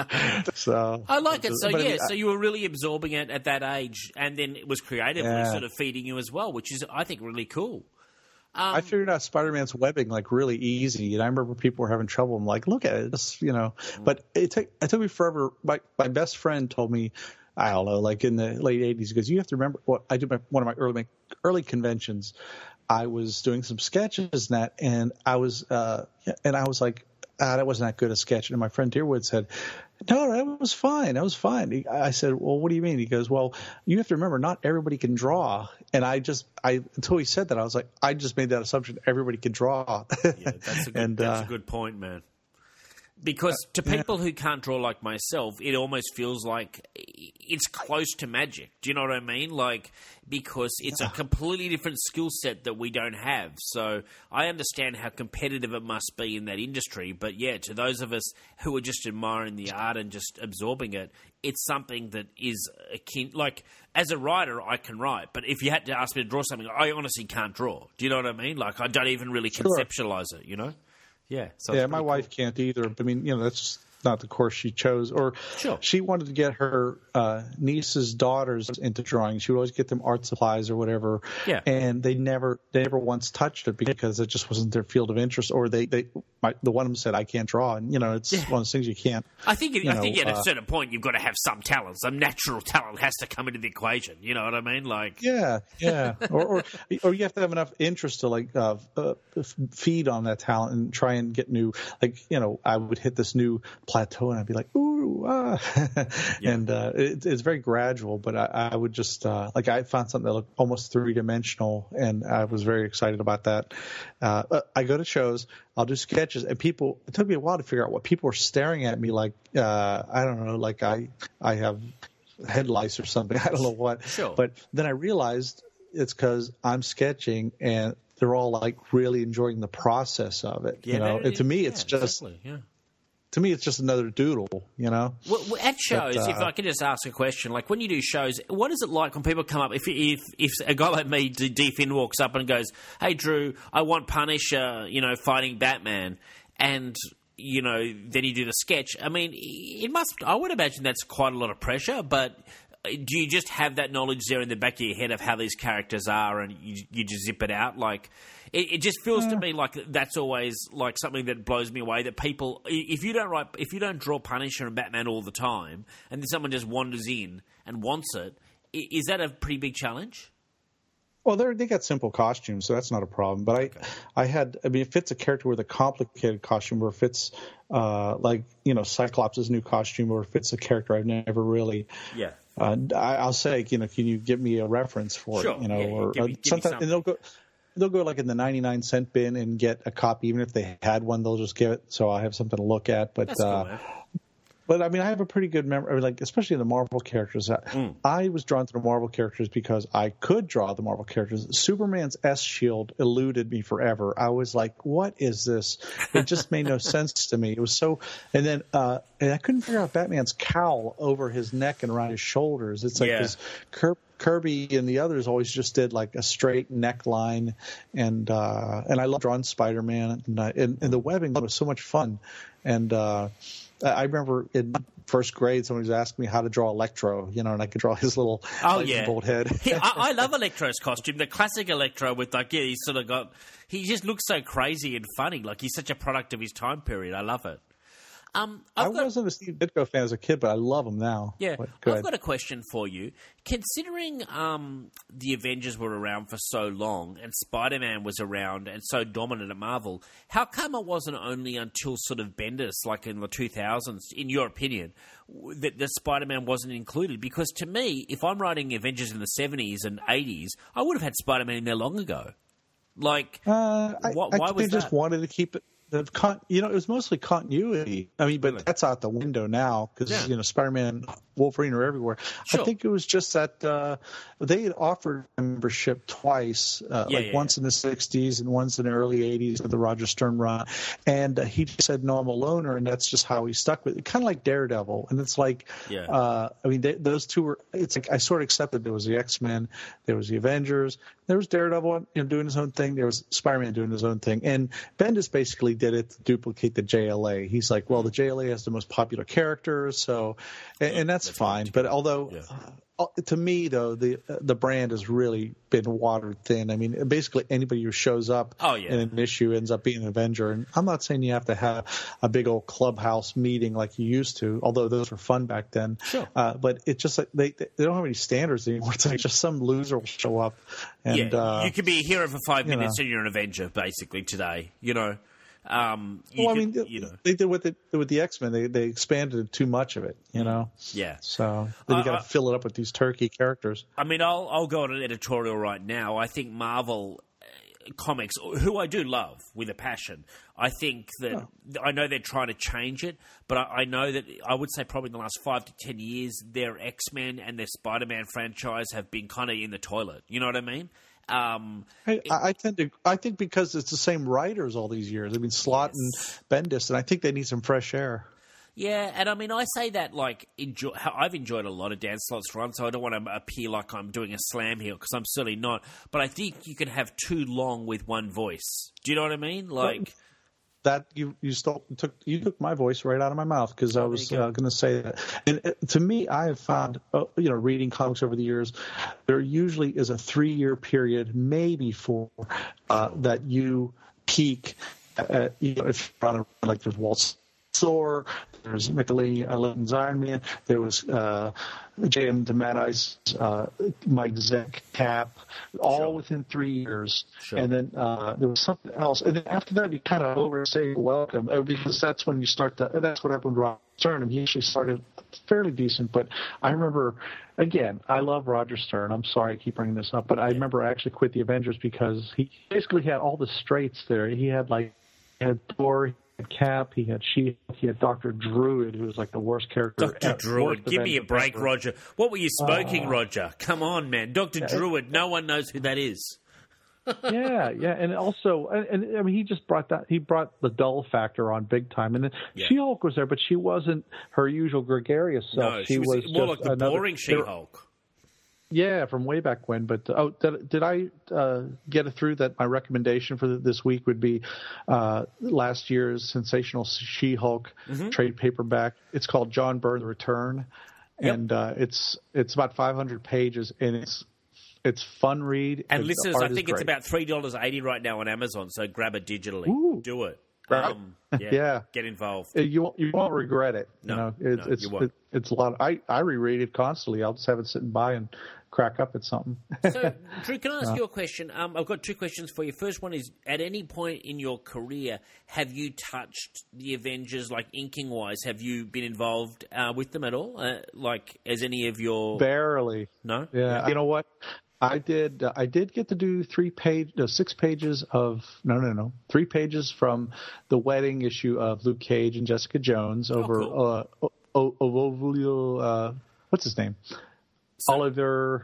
So I like it. So you were really absorbing it at that age, and then it was creatively sort of feeding you as well, which is I think really cool. I figured out Spider-Man's webbing really easy, and I remember people were having trouble. I'm like, look at it, But it took me forever. My best friend told me, I don't know, in the late '80s, he goes, you have to remember what I did. One of my early conventions, I was doing some sketches and I was like, that wasn't that good a sketch. And my friend Deerwood said, no, that was fine. That was fine. I said, well, what do you mean? He goes, well, you have to remember, not everybody can draw. And until he said that, I was like, I just made that assumption everybody can draw. Yeah, that's a good point, man. Because to people who can't draw like myself, it almost feels like it's close to magic. Do you know what I mean? Because it's a completely different skill set that we don't have. So I understand how competitive it must be in that industry. But yeah, to those of us who are just admiring the art and just absorbing it, it's something that is akin. As a writer, I can write. But if you had to ask me to draw something, I honestly can't draw. Do you know what I mean? I don't even really conceptualize it, Yeah. So my wife can't either. I mean, that's just not the course she chose. Or she wanted to get her niece's daughters into drawing. She would always get them art supplies or whatever. Yeah. And they never once touched it because it just wasn't their field of interest. Or the one of them said, "I can't draw," and it's one of those things you can't. I think at a certain point you've got to have some talent, some natural talent has to come into the equation. You know what I mean? Like or you have to have enough interest to feed on that talent and try and get new. I would hit this new plateau and I'd be like, ooh, and it's very gradual. But I would just I found something that looked almost 3-dimensional, and I was very excited about that. I go to shows, I'll do sketches, and it took me a while to figure out what people were staring at me like. I don't know, like I have head lice or something. I don't know what. Sure. But then I realized it's because I'm sketching and they're all like really enjoying the process of it. And to me, it's just. Exactly, yeah. To me, it's just another doodle, Well, at shows, if I can just ask a question, like when you do shows, what is it like when people come up? If a guy like me, D. Finn, walks up and goes, "Hey, Drew, I want Punisher, fighting Batman," and then you do the sketch. I mean, I would imagine that's quite a lot of pressure, but do you just have that knowledge there in the back of your head of how these characters are, and you just zip it out? Like, it just feels to me like that's always like something that blows me away. That people, if you don't draw Punisher and Batman all the time, and then someone just wanders in and wants it, is that a pretty big challenge? Well, they got simple costumes, so that's not a problem. But if it's a character with a complicated costume, or if it's Cyclops' new costume, or if it's a character I've never really, I'll say, can you give me a reference for it? Or sometimes they'll go like in the 99-cent bin and get a copy, even if they had one, they'll just give it, so I have something to look at. But that's cool, but I mean, I have a pretty good memory, especially the Marvel characters. I was drawn to the Marvel characters because I could draw the Marvel characters. Superman's S-shield eluded me forever. I was like, what is this? It just made no sense to me. It was so – and then and I couldn't figure out Batman's cowl over his neck and around his shoulders. It's like this Kirby and the others always just did like a straight neckline, and I love drawing Spider-Man, and the webbing was so much fun. And I remember in first grade, somebody was asking me how to draw Electro, and I could draw his little bolt head. I love Electro's costume, the classic Electro with he just looks so crazy and funny. Like he's such a product of his time period. I love it. I wasn't a Steve Ditko fan as a kid, but I love him now. Yeah, I've got a question for you. Considering the Avengers were around for so long and Spider-Man was around and so dominant at Marvel, how come it wasn't only until sort of Bendis, like in the 2000s, in your opinion, that Spider-Man wasn't included? Because to me, if I'm writing Avengers in the 70s and 80s, I would have had Spider-Man in there long ago. Like, why was that? They just wanted to keep it. It was mostly continuity. I mean, but that's out the window now because Spider-Man, Wolverine are everywhere. Sure. I think it was just that they had offered membership twice, once in the 60s and once in the early 80s of the Roger Stern run, and he just said, "No, I'm a loner," and that's just how he stuck with it. Kind of like Daredevil, and it's like, those two were. It's like I sort of accepted there was the X-Men, there was the Avengers, there was Daredevil, doing his own thing, there was Spider-Man doing his own thing, and Bendis basically did it to duplicate the JLA. He's like, well, the JLA has the most popular characters, so, and that's fine. But although, to me though, the brand has really been watered thin. I mean, basically anybody who shows up in an issue ends up being an Avenger. And I'm not saying you have to have a big old clubhouse meeting like you used to, although those were fun back then. Sure. But it's just like they don't have any standards anymore. It's like just some loser will show up. And you could be a hero for 5 minutes and you're an Avenger basically today. They did with the X-Men. They expanded too much of it, Yeah. So then you got to fill it up with these turkey characters. I mean, I'll go on an editorial right now. I think Marvel Comics, who I do love with a passion, I think that I know they're trying to change it, but I know that I would say probably in the last 5 to 10 years, their X-Men and their Spider-Man franchise have been kind of in the toilet. You know what I mean? I think because it's the same writers all these years. I mean, Slott and Bendis, and I think they need some fresh air. Yeah, and I mean, I say that I've enjoyed a lot of Dan Slott's run, so I don't want to appear like I'm doing a slam here because I'm certainly not. But I think you can have too long with one voice. Do you know what I mean? That you took my voice right out of my mouth, because I was going to say that. And to me, I have found, reading comics over the years, there usually is a 3-year period, maybe 4, that you peak. If you're on like there's Walt Thor, there's Michael Allen's Iron Man, there was J.M. DeMatteis, Mike Zeck, Cap, all within 3 years. Sure. And then there was something else. And then after that, you kind of overstay welcome, because that's when you start that's what happened with Roger Stern. And he actually started fairly decent. But I remember, again, I love Roger Stern. I'm sorry I keep bringing this up, but I remember I actually quit the Avengers because he basically had all the straights there. He had Thor, he had Cap, he had She, he had Dr. Druid, who was like the worst character. Dr. Druid, give me a break, ever. Roger. What were you smoking, Roger? Come on, man. Dr. Druid, no one knows who that is. yeah, and also, and I mean, he just brought the dull factor on big time. And then She-Hulk was there, but she wasn't her usual gregarious self. No, she was more like the boring She-Hulk. Yeah, from way back when. But did I get it through that my recommendation for this week would be last year's sensational She-Hulk trade paperback? It's called John Byrne: The Return, and it's about 500 pages, and it's fun read. And listeners, I think it's about $3.80 right now on Amazon, so grab it digitally. Ooh. Do it. Get involved. You won't regret it. No, you won't. It's a lot. I reread it constantly. I'll just have it sitting by and crack up at something. So, Drew, can I ask you a question? I've got 2 questions for you. First one is, at any point in your career, have you touched the Avengers, like inking-wise? Have you been involved with them at all? As any of your... Barely. No? Yeah. You know what? I did get to do 3 pages of 3 pages from the wedding issue of Luke Cage and Jessica Jones over what's his name? Oliver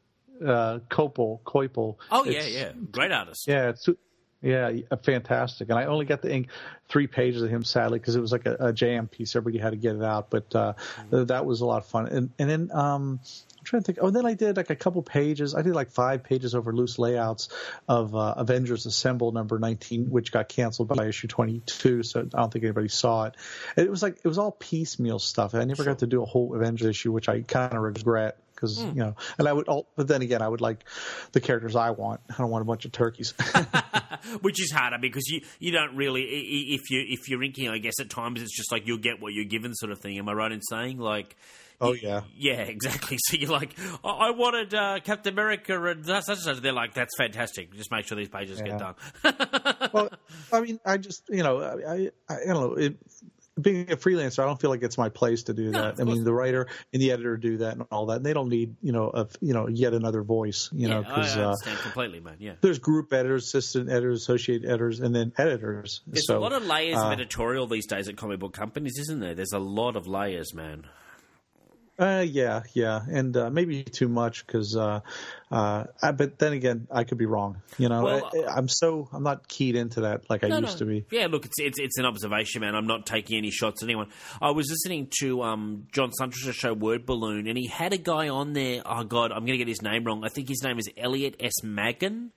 Coipel. Oh, yeah. Great artist. Yeah, fantastic. And I only got to ink 3 pages of him, sadly, because it was like a jam piece. Everybody had to get it out. But that was a lot of fun. And then I'm trying to think. Oh, and then I did like a couple pages. I did like 5 pages over loose layouts of Avengers Assemble number 19, which got canceled by issue 22. So I don't think anybody saw it. It was all piecemeal stuff. I never got to do a whole Avengers issue, which I kind of regret. Because and I would, but then again, I would like the characters I want. I don't want a bunch of turkeys. Which is harder because you don't really, if you're inking, I guess at times it's just like you'll get what you're given, sort of thing. Am I right in saying like? Oh yeah, exactly. So you're like, I wanted Captain America and such and such. They're like, that's fantastic. Just make sure these pages get done. Well, I mean, I just I don't know. Being a freelancer, I don't feel like it's my place to do that. I mean, the writer and the editor do that and all that, and they don't need yet another voice. Because I understand completely, man. Yeah, there's group editors, assistant editors, associate editors, and then editors. There's a lot of layers of editorial these days at comic book companies, isn't there? There's a lot of layers, man. Yeah, and maybe too much because, but then again, I could be wrong. I'm not keyed into that like I used to be. Yeah, look, it's an observation, man. I'm not taking any shots at anyone. I was listening to John Suntrish's show Word Balloon, and he had a guy on there. Oh God, I'm going to get his name wrong. I think his name is Elliot S. Magan.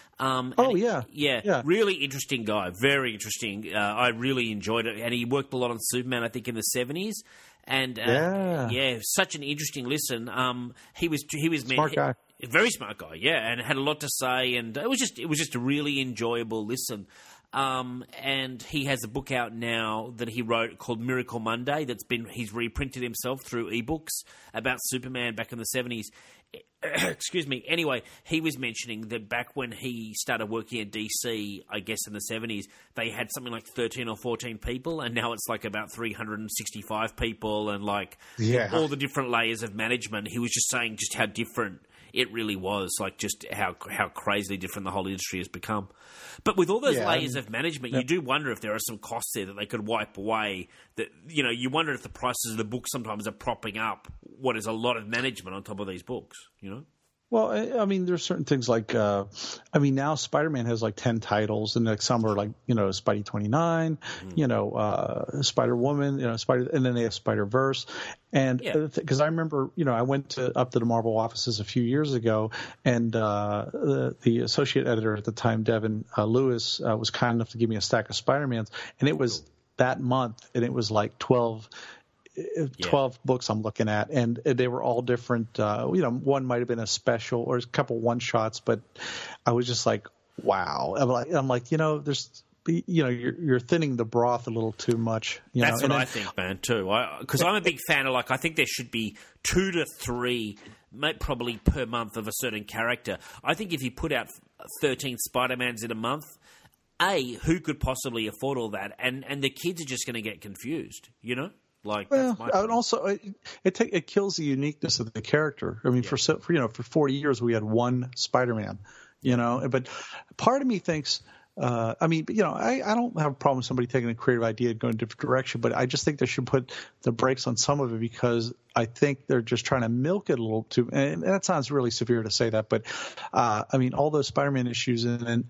Really interesting guy, very interesting. I really enjoyed it, and he worked a lot on Superman, I think, in the 70s. And such an interesting listen. He was smart guy, very smart guy, and had a lot to say, and it was just a really enjoyable listen. And he has a book out now that he wrote called Miracle Monday. He's reprinted himself through ebooks about Superman back in the 70s. Excuse me. Anyway, he was mentioning that back when he started working at DC, I guess in the 70s, they had something like 13 or 14 people, and now it's like about 365 people, and all the different layers of management. He was just saying just how different it really was, like just how crazily different the whole industry has become. But with all those layers of management, you do wonder if there are some costs there that they could wipe away. That you wonder if the prices of the books sometimes are propping up what is a lot of management on top of these books. Well, I mean, there's certain things like, I mean, now Spider-Man has like 10 titles, and like some are like, Spidey 29, Spider-Woman, and then they have Spider-Verse. And because I remember, I went up to the Marvel offices a few years ago, and the associate editor at the time, Devin Lewis, was kind enough to give me a stack of Spider-Mans, and it was that month, and it was like 12 books I'm looking at, and they were all different. One might have been a special or a couple one-shots, but I was just like, wow. I'm like, there's, you're thinning the broth a little too much. That's what I think, man, too. Because I'm a big fan of, like, I think there should be 2 to 3, probably per month of a certain character. I think if you put out 13 Spider-Mans in a month, who could possibly afford all that? And the kids are just going to get confused, and also it kills the uniqueness of the character. I mean, for 40 years we had one Spider-Man, But part of me thinks, I don't have a problem with somebody taking a creative idea and going a different direction, but I just think they should put the brakes on some of it because I think they're just trying to milk it a little too. And that sounds really severe to say that, but all those Spider-Man issues and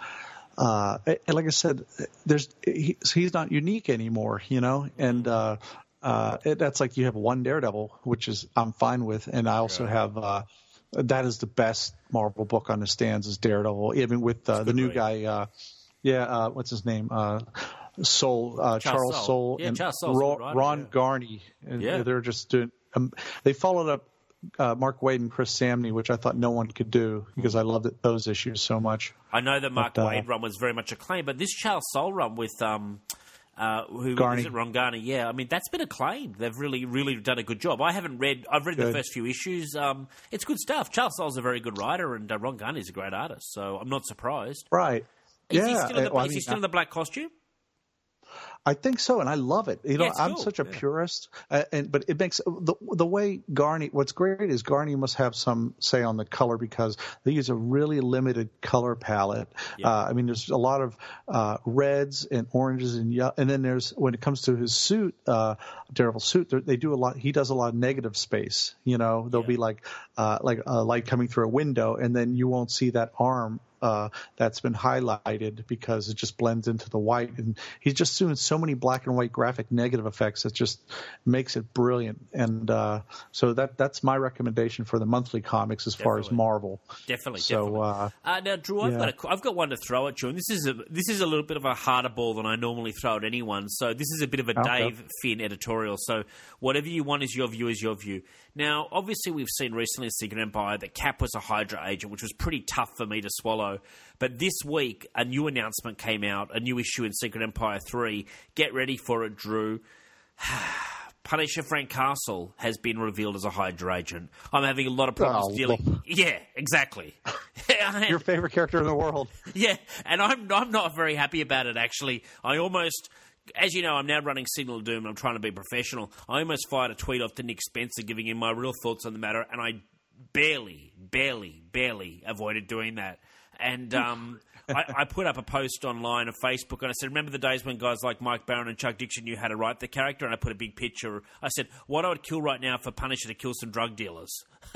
like I said, he's not unique anymore, and that's like you have one Daredevil, which I'm fine with, and I also have that is the best Marvel book on the stands is Daredevil, even with the new guy, what's his name, Charles Soule, and Ron Garney, and they're just doing. They followed up Mark Waid and Chris Samney, which I thought no one could do because I loved those issues so much. I know the Mark Waid run was very much acclaimed, but this Charles Soule run with Ron Garney, I mean that's been acclaimed. They've really, really done a good job. I've read the first few issues. It's good stuff. Charles Soule's a very good writer, and Ron Garney's a great artist, so I'm not surprised. Right? Is he still in the black costume? I think so, and I love it. I'm cool. Such a purist, but it makes the way Garney. What's great is Garney must have some say on the color because they use a really limited color palette. Yeah. There's a lot of reds and oranges and yellow, and then there's when it comes to his suit, Daredevil suit, they do a lot. He does a lot of negative space. There'll be like a light coming through a window, and then you won't see that arm. That's been highlighted because it just blends into the white, and he's just doing so many black and white graphic negative effects that just makes it brilliant. And so that's my recommendation for the monthly comics as far as Marvel. Definitely. Now, Drew, I've got one to throw at you, and this is a little bit of a harder ball than I normally throw at anyone. So this is a bit of a Dave Finn editorial. So whatever you want is your view. Now, obviously, we've seen recently in Secret Empire that Cap was a Hydra agent, which was pretty tough for me to swallow. But this week, a new announcement came out, a new issue in Secret Empire 3. Get ready for it, Drew. Punisher Frank Castle has been revealed as a Hydra agent. I'm having a lot of problems dealing. Yeah, exactly. Your favorite character in the world. Yeah, and I'm not very happy about it, actually. I almost... As you know, I'm now running Signal of Doom and I'm trying to be professional. I almost fired a tweet off to Nick Spencer giving him my real thoughts on the matter, and I barely avoided doing that. And I put up a post online on Facebook, and I said, remember the days when guys like Mike Barron and Chuck Dixon knew how to write the character? And I put a big picture. I said, what I would kill right now for Punisher to kill some drug dealers.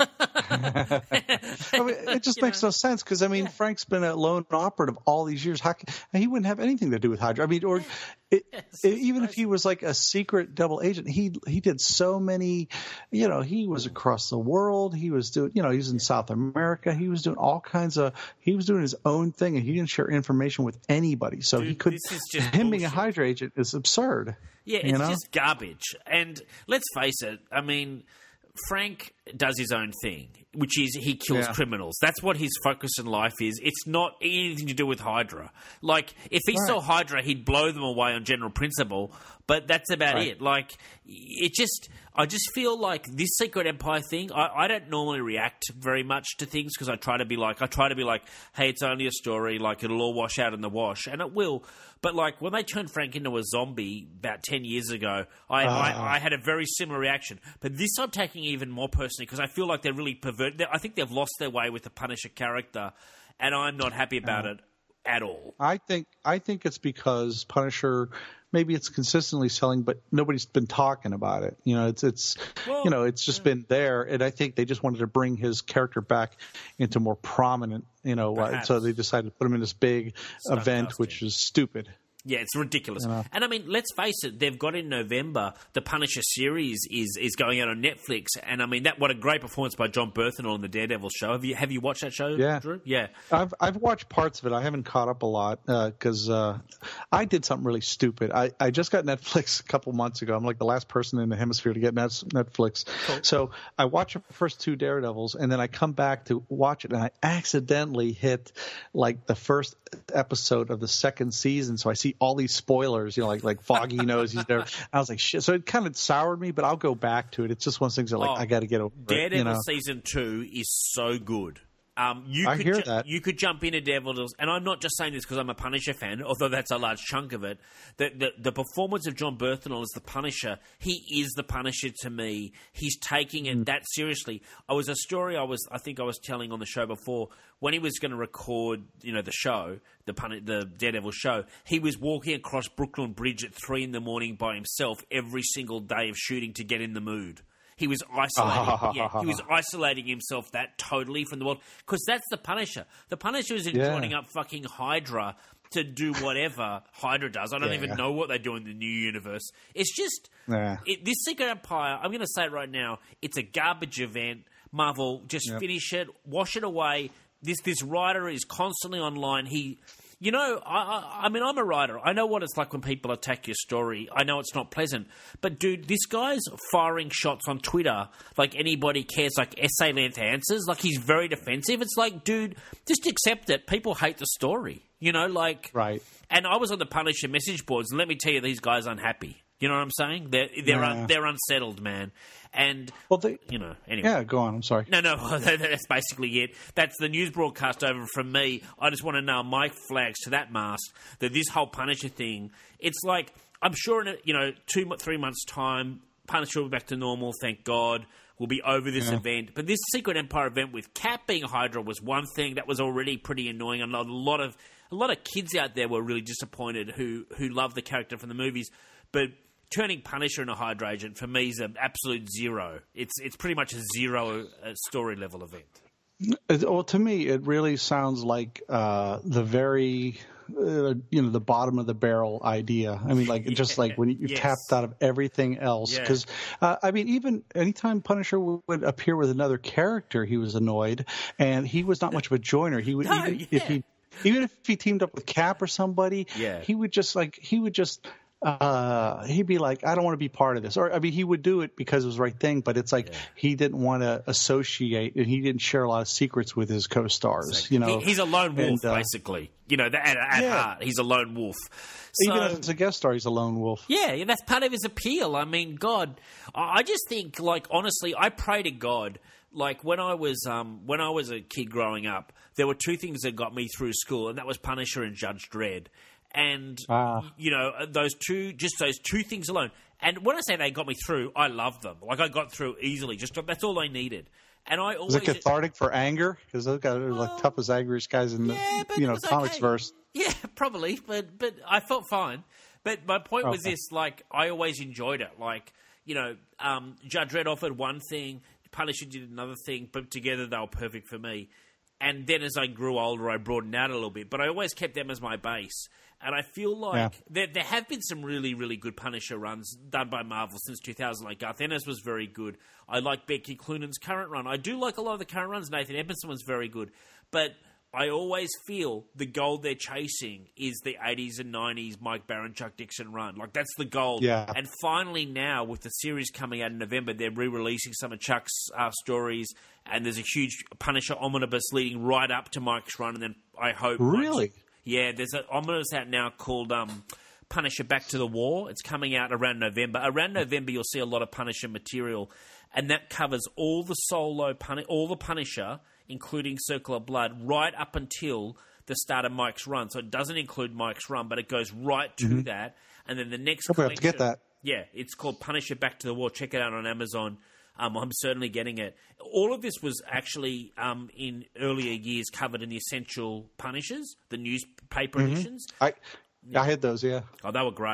It just makes no sense because, Frank's been a lone operative all these years. He wouldn't have anything to do with Hydra. Even if he was like a secret double agent, he did so many, he was across the world. He was doing, he was in South America. He was doing he was doing his own thing, and he didn't share information with anybody. So he could, him being a Hydra agent is absurd. Yeah, it's just garbage. And let's face it, Frank does his own thing, which is he kills criminals. That's what his focus in life is. It's not anything to do with Hydra. Like, if he saw Hydra, he'd blow them away on general principle, but that's about it. Like, I just feel like this Secret Empire thing, I don't normally react very much to things because I try to be like, hey, it's only a story, like, it'll all wash out in the wash, and it will. But, like, when they turned Frank into a zombie about 10 years ago, I had a very similar reaction. But this I'm taking even more personally because I feel like they're really perverted. I think they've lost their way with the Punisher character, and I'm not happy about it at all. I think it's because Punisher maybe it's consistently selling, but nobody's been talking about it. It's just been there, and I think they just wanted to bring his character back into more prominent. So they decided to put him in this big event, which is stupid. Yeah, it's ridiculous. And I mean, let's face it, they've got in November, the Punisher series is going out on Netflix. And I mean, what a great performance by Jon Bernthal on the Daredevil show. Have you watched that show, yeah. Drew? Yeah. I've watched parts of it. I haven't caught up a lot because I did something really stupid. I just got Netflix a couple months ago. I'm like the last person in the hemisphere to get Netflix. Cool. So I watched the first 2 Daredevils, and then I come back to watch it, and I accidentally hit like the first episode of the second season. So I see all these spoilers, like Foggy knows he's there. I was like, shit. So it kind of soured me, but I'll go back to it. It's just one of those things that I got to get over. Daredevil season 2 is so good. I hear that. You could jump into Daredevil, and I'm not just saying this because I'm a Punisher fan, although that's a large chunk of it. The performance of Jon Bernthal as the Punisher, he is the Punisher to me. He's taking it that seriously. I think I was telling on the show before, when he was going to record, the show, the Daredevil show, he was walking across Brooklyn Bridge at 3 a.m. by himself every single day of shooting to get in the mood. He was isolating. He was isolating himself that totally from the world, because that's the Punisher. The Punisher isn't joining up fucking Hydra to do whatever Hydra does. I don't even know what they do in the new universe. It's just this Secret Empire. I'm going to say it right now. It's a garbage event. Marvel, just finish it, wash it away. This writer is constantly online. I mean, I'm a writer. I know what it's like when people attack your story. I know it's not pleasant. But, dude, this guy's firing shots on Twitter like anybody cares, like essay-length answers. Like, he's very defensive. It's like, dude, just accept it. People hate the story, Right. And I was on the Punisher message boards, and let me tell you, these guys aren't happy. You know what I'm saying? They're unsettled, man. And, anyway. Yeah, go on. I'm sorry. No, that's basically it. That's the news broadcast over from me. I just want to nail my flags to that mast, that this whole Punisher thing, it's like, I'm sure in 2-3 months' time, Punisher will be back to normal, thank God. We'll be over this event. But this Secret Empire event with Cap being Hydra was one thing that was already pretty annoying. And a lot of kids out there were really disappointed who loved the character from the movies. But turning Punisher into a Hydra agent, for me, is an absolute zero. It's pretty much a zero story level event. Well, to me, it really sounds like the very, the bottom of the barrel idea. I mean, like just like when you tapped out of everything else. Because I mean, even anytime Punisher would appear with another character, he was annoyed, and he was not much of a joiner. He would even if he teamed up with Cap or somebody, he would just he'd be like, I don't want to be part of this. Or, I mean, he would do it because it was the right thing, but it's like he didn't want to associate, and he didn't share a lot of secrets with his co-stars. Exactly. He's a lone wolf, basically. At heart, he's a lone wolf. So, even as a guest star, he's a lone wolf. Yeah, that's part of his appeal. I mean, God, I just think, like, honestly, I pray to God. Like, when I was a kid growing up, there were 2 things that got me through school, and that was Punisher and Judge Dredd. And, those two things alone. And when I say they got me through, I loved them. Like, I got through easily. That's all I needed. And I always... Was it cathartic for anger? Because those guys are like tough as angriest guys in the comics verse. Yeah, probably. But I felt fine. But my point was this, like, I always enjoyed it. Like, Judge Dredd offered one thing, Punisher did another thing, but together they were perfect for me. And then as I grew older, I broadened out a little bit. But I always kept them as my base. And I feel like there have been some really, really good Punisher runs done by Marvel since 2000. Like Garth Ennis was very good. I like Becky Cloonan's current run. I do like a lot of the current runs. Nathan Edmondson was very good. But I always feel the gold they're chasing is the 80s and 90s Mike Baron, Chuck Dixon run. Like, that's the gold. Yeah. And finally now, with the series coming out in November, they're re-releasing some of Chuck's stories, and there's a huge Punisher omnibus leading right up to Mike's run, and then I hope... Really? There's an omnibus out now called Punisher Back to the War. It's coming out around November. Around November, you'll see a lot of Punisher material, and that covers all the all the Punisher, including Circle of Blood, right up until the start of Mike's run. So it doesn't include Mike's run, but it goes right to that. And then the next collection... have to get that. Yeah, it's called Punisher Back to the War. Check it out on Amazon. I'm certainly getting it. All of this was actually, in earlier years, covered in the Essential Punishers, the newspaper editions. I had those, yeah. Oh, they were great.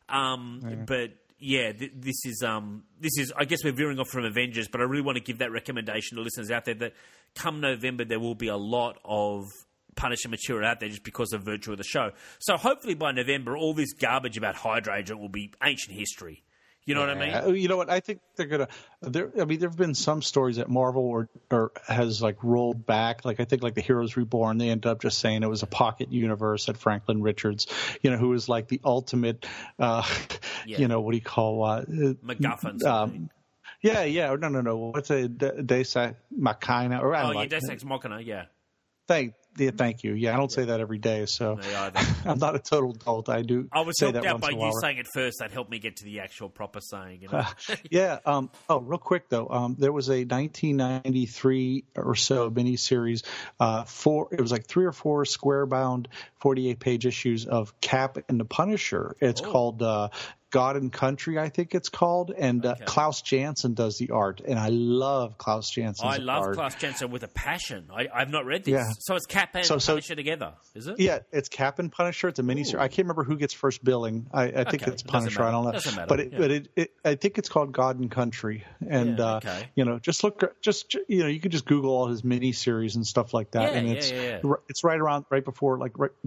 But yeah, this is. I guess we're veering off from Avengers, but I really want to give that recommendation to listeners out there that come November there will be a lot of Punisher material out there just because of virtue of the show. So hopefully by November, all this garbage about Hydra Agent will be ancient history. You know what I mean? You know what? I think they're gonna. There have been some stories that Marvel or has like rolled back. Like I think like the Heroes Reborn, they ended up just saying it was a pocket universe at Franklin Richards, who was like the ultimate. You know, what do you call MacGuffin? Yeah. No. What's a Deus Ex Machina? Or Deus Ex Machina. Yeah. Thank you. Yeah, I don't say that every day, so I'm not a total adult. I do. I was say helped that out by you while. saying it first. That helped me get to the actual proper saying. Yeah. Real quick though, there was a 1993 or so miniseries. It was like 3 or 4 square-bound 48-page issues of Cap and the Punisher. It's called God and Country, I think it's called, and Klaus Janson does the art, and I love Klaus Janson's art. I love Klaus Janson with a passion. I've not read this. Yeah. So it's Cap and Punisher together, is it? Yeah, it's Cap and Punisher. It's a miniseries. I can't remember who gets first billing. I think it's Punisher. I don't know. Doesn't matter. But I think it's called God and Country, and just look, you can just Google all his miniseries and stuff like that, it's right before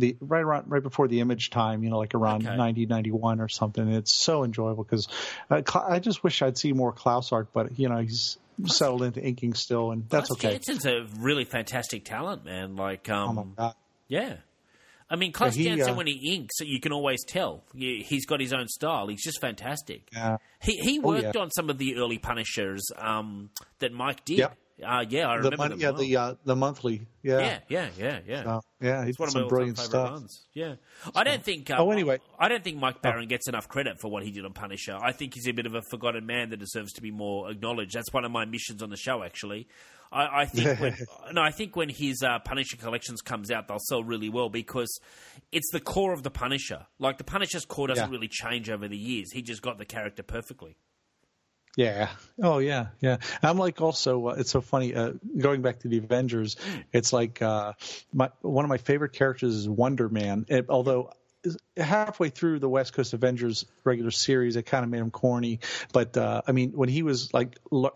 the Image time, like around 90-91 or something. It's so enjoyable because I just wish I'd see more Klaus art, but he's settled into inking still, and that's okay. Janson's a really fantastic talent, man. Like, oh my God. Yeah. I mean, Klaus Janson, when he inks, you can always tell. He's got his own style. He's just fantastic. Yeah. He worked on some of the early Punishers that Mike did. Yep. I remember them. Yeah, the monthly. Yeah. He's one of some my brilliant favorite stuff. Runs. Yeah, I don't think. Anyway, I don't think Mike Baron gets enough credit for what he did on Punisher. I think he's a bit of a forgotten man that deserves to be more acknowledged. That's one of my missions on the show, actually. I think when his Punisher collections comes out, they'll sell really well because it's the core of the Punisher. Like the Punisher's core doesn't really change over the years. He just got the character perfectly. Yeah. Oh, yeah. I'm like also, it's so funny, going back to the Avengers, it's like one of my favorite characters is Wonder Man, although halfway through the West Coast Avengers regular series, it kind of made him corny. But, when he was like,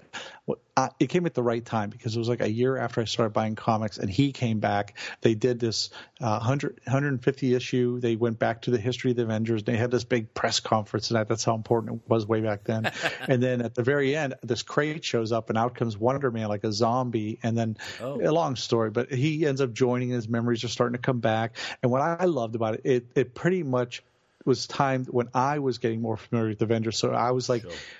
it came at the right time because it was like a year after I started buying comics and he came back. They did this 150 issue. They went back to the history of the Avengers. They had this big press conference and that's how important it was way back then. And then at the very end, this crate shows up and out comes Wonder Man like a zombie. And then a long story, but he ends up joining. His memories are starting to come back. And what I loved about it, it pretty much was timed when I was getting more familiar with the Avengers. So I was like,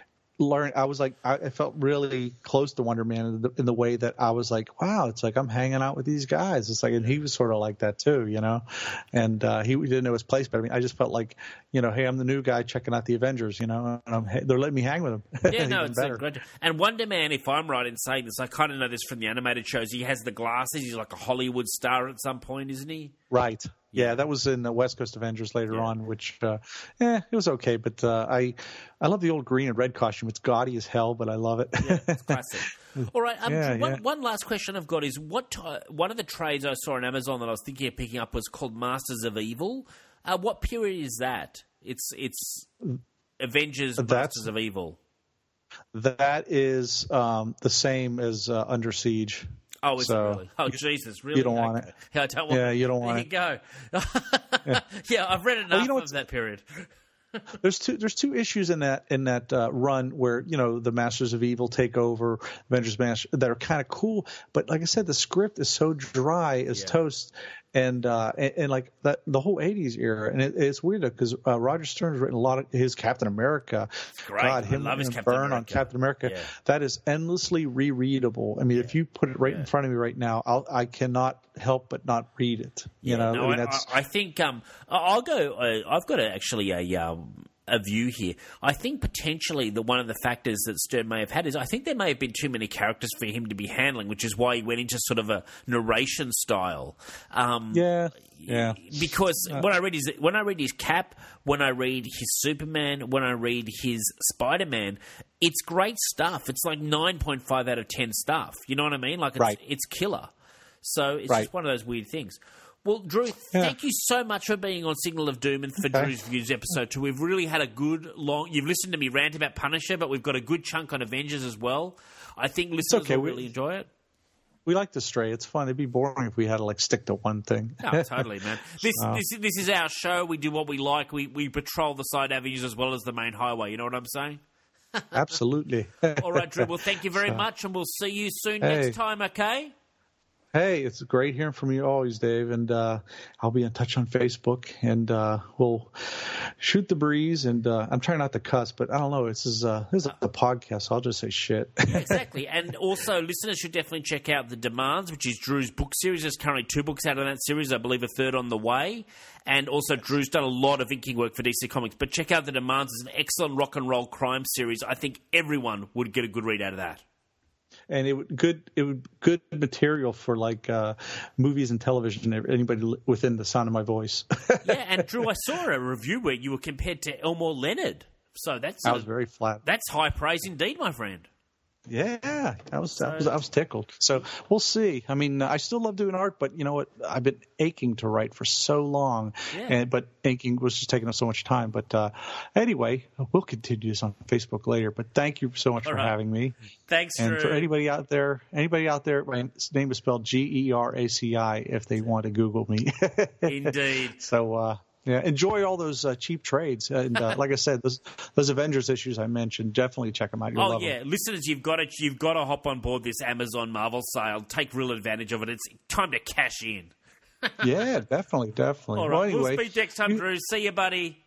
I felt really close to Wonder Man in the way that I was like, wow, it's like I'm hanging out with these guys. It's like, and he was sort of like that too, and he didn't know his place, but I just felt like, hey, I'm the new guy checking out the Avengers, and they're letting me hang with them. Yeah, no, it's great. And Wonder Man, if I'm right in saying this, I kind of know this from the animated shows. He has the glasses. He's like a Hollywood star at some point, isn't he? Right. Yeah, that was in the West Coast Avengers later on, which, it was okay. But I love the old green and red costume. It's gaudy as hell, but I love it. Yeah, it's classic. All right. One last question I've got is one of the trades I saw on Amazon that I was thinking of picking up was called Masters of Evil. What period is that? It's Avengers Masters of Evil. That is the same as Under Siege. Oh, is it really? Oh, Jesus, really? You don't want it. Yeah, I don't want it. You don't want it. There you go. Yeah, I've read enough of that period. There's two issues in that run where the Masters of Evil take over, Avengers Master, that are kind of cool. But like I said, the script is so dry as toast. And like that, the whole 80s era. And it's weird because Roger Stern's written a lot of his Captain America. Great. God, him I love his and Byrne on Captain America. Yeah. That is endlessly rereadable. I mean, if you put it right in front of me right now, I cannot help but not read it. I think I'll go. I've got actually a view here. I think potentially one of the factors that Stern may have had is I think there may have been too many characters for him to be handling, which is why he went into sort of a narration style. Because when I read his Cap, when I read his Superman, when I read his Spider-Man, it's great stuff. It's like 9.5 out of 10 stuff. You know what I mean? Like it's killer. So it's just one of those weird things. Well, Drew, thank you so much for being on Signal of Doom and for Drew's Views episode 2. We've really had a good, long... You've listened to me rant about Punisher, but we've got a good chunk on Avengers as well. I think listeners will really enjoy it. We like to stray. It's fun. It'd be boring if we had to stick to one thing. Oh, totally, man. This is our show. We do what we like. We patrol the side avenues as well as the main highway. You know what I'm saying? Absolutely. All right, Drew. Well, thank you very much, and we'll see you soon next time, okay? Hey, it's great hearing from you always, Dave, and I'll be in touch on Facebook, and we'll shoot the breeze, and I'm trying not to cuss, but I don't know, this is a podcast, so I'll just say shit. Yeah, exactly, and also listeners should definitely check out The Demands, which is Drew's book series. There's currently 2 books out of that series, I believe a third on the way, and also Drew's done a lot of inking work for DC Comics, but check out The Demands. It's an excellent rock and roll crime series. I think everyone would get a good read out of that. And it would good material for movies and television. Anybody within the sound of my voice. Yeah, and Drew, I saw a review where you were compared to Elmore Leonard. So I was very flat. That's high praise indeed, my friend. Yeah, I was tickled. So we'll see. I mean, I still love doing art, but you know what? I've been aching to write for so long, but inking was just taking up so much time. But anyway, we'll continue this on Facebook later. But thank you so much for having me. Thanks. And for anybody out there, my name is spelled Geraci if they want to Google me. Indeed. So. Yeah, enjoy all those cheap trades, and like I said, those Avengers issues I mentioned, definitely check them out. You'll love them. Listeners, you've got to hop on board this Amazon Marvel sale. Take real advantage of it. It's time to cash in. Yeah, definitely. All right, we'll speak next time, Drew. See you, buddy.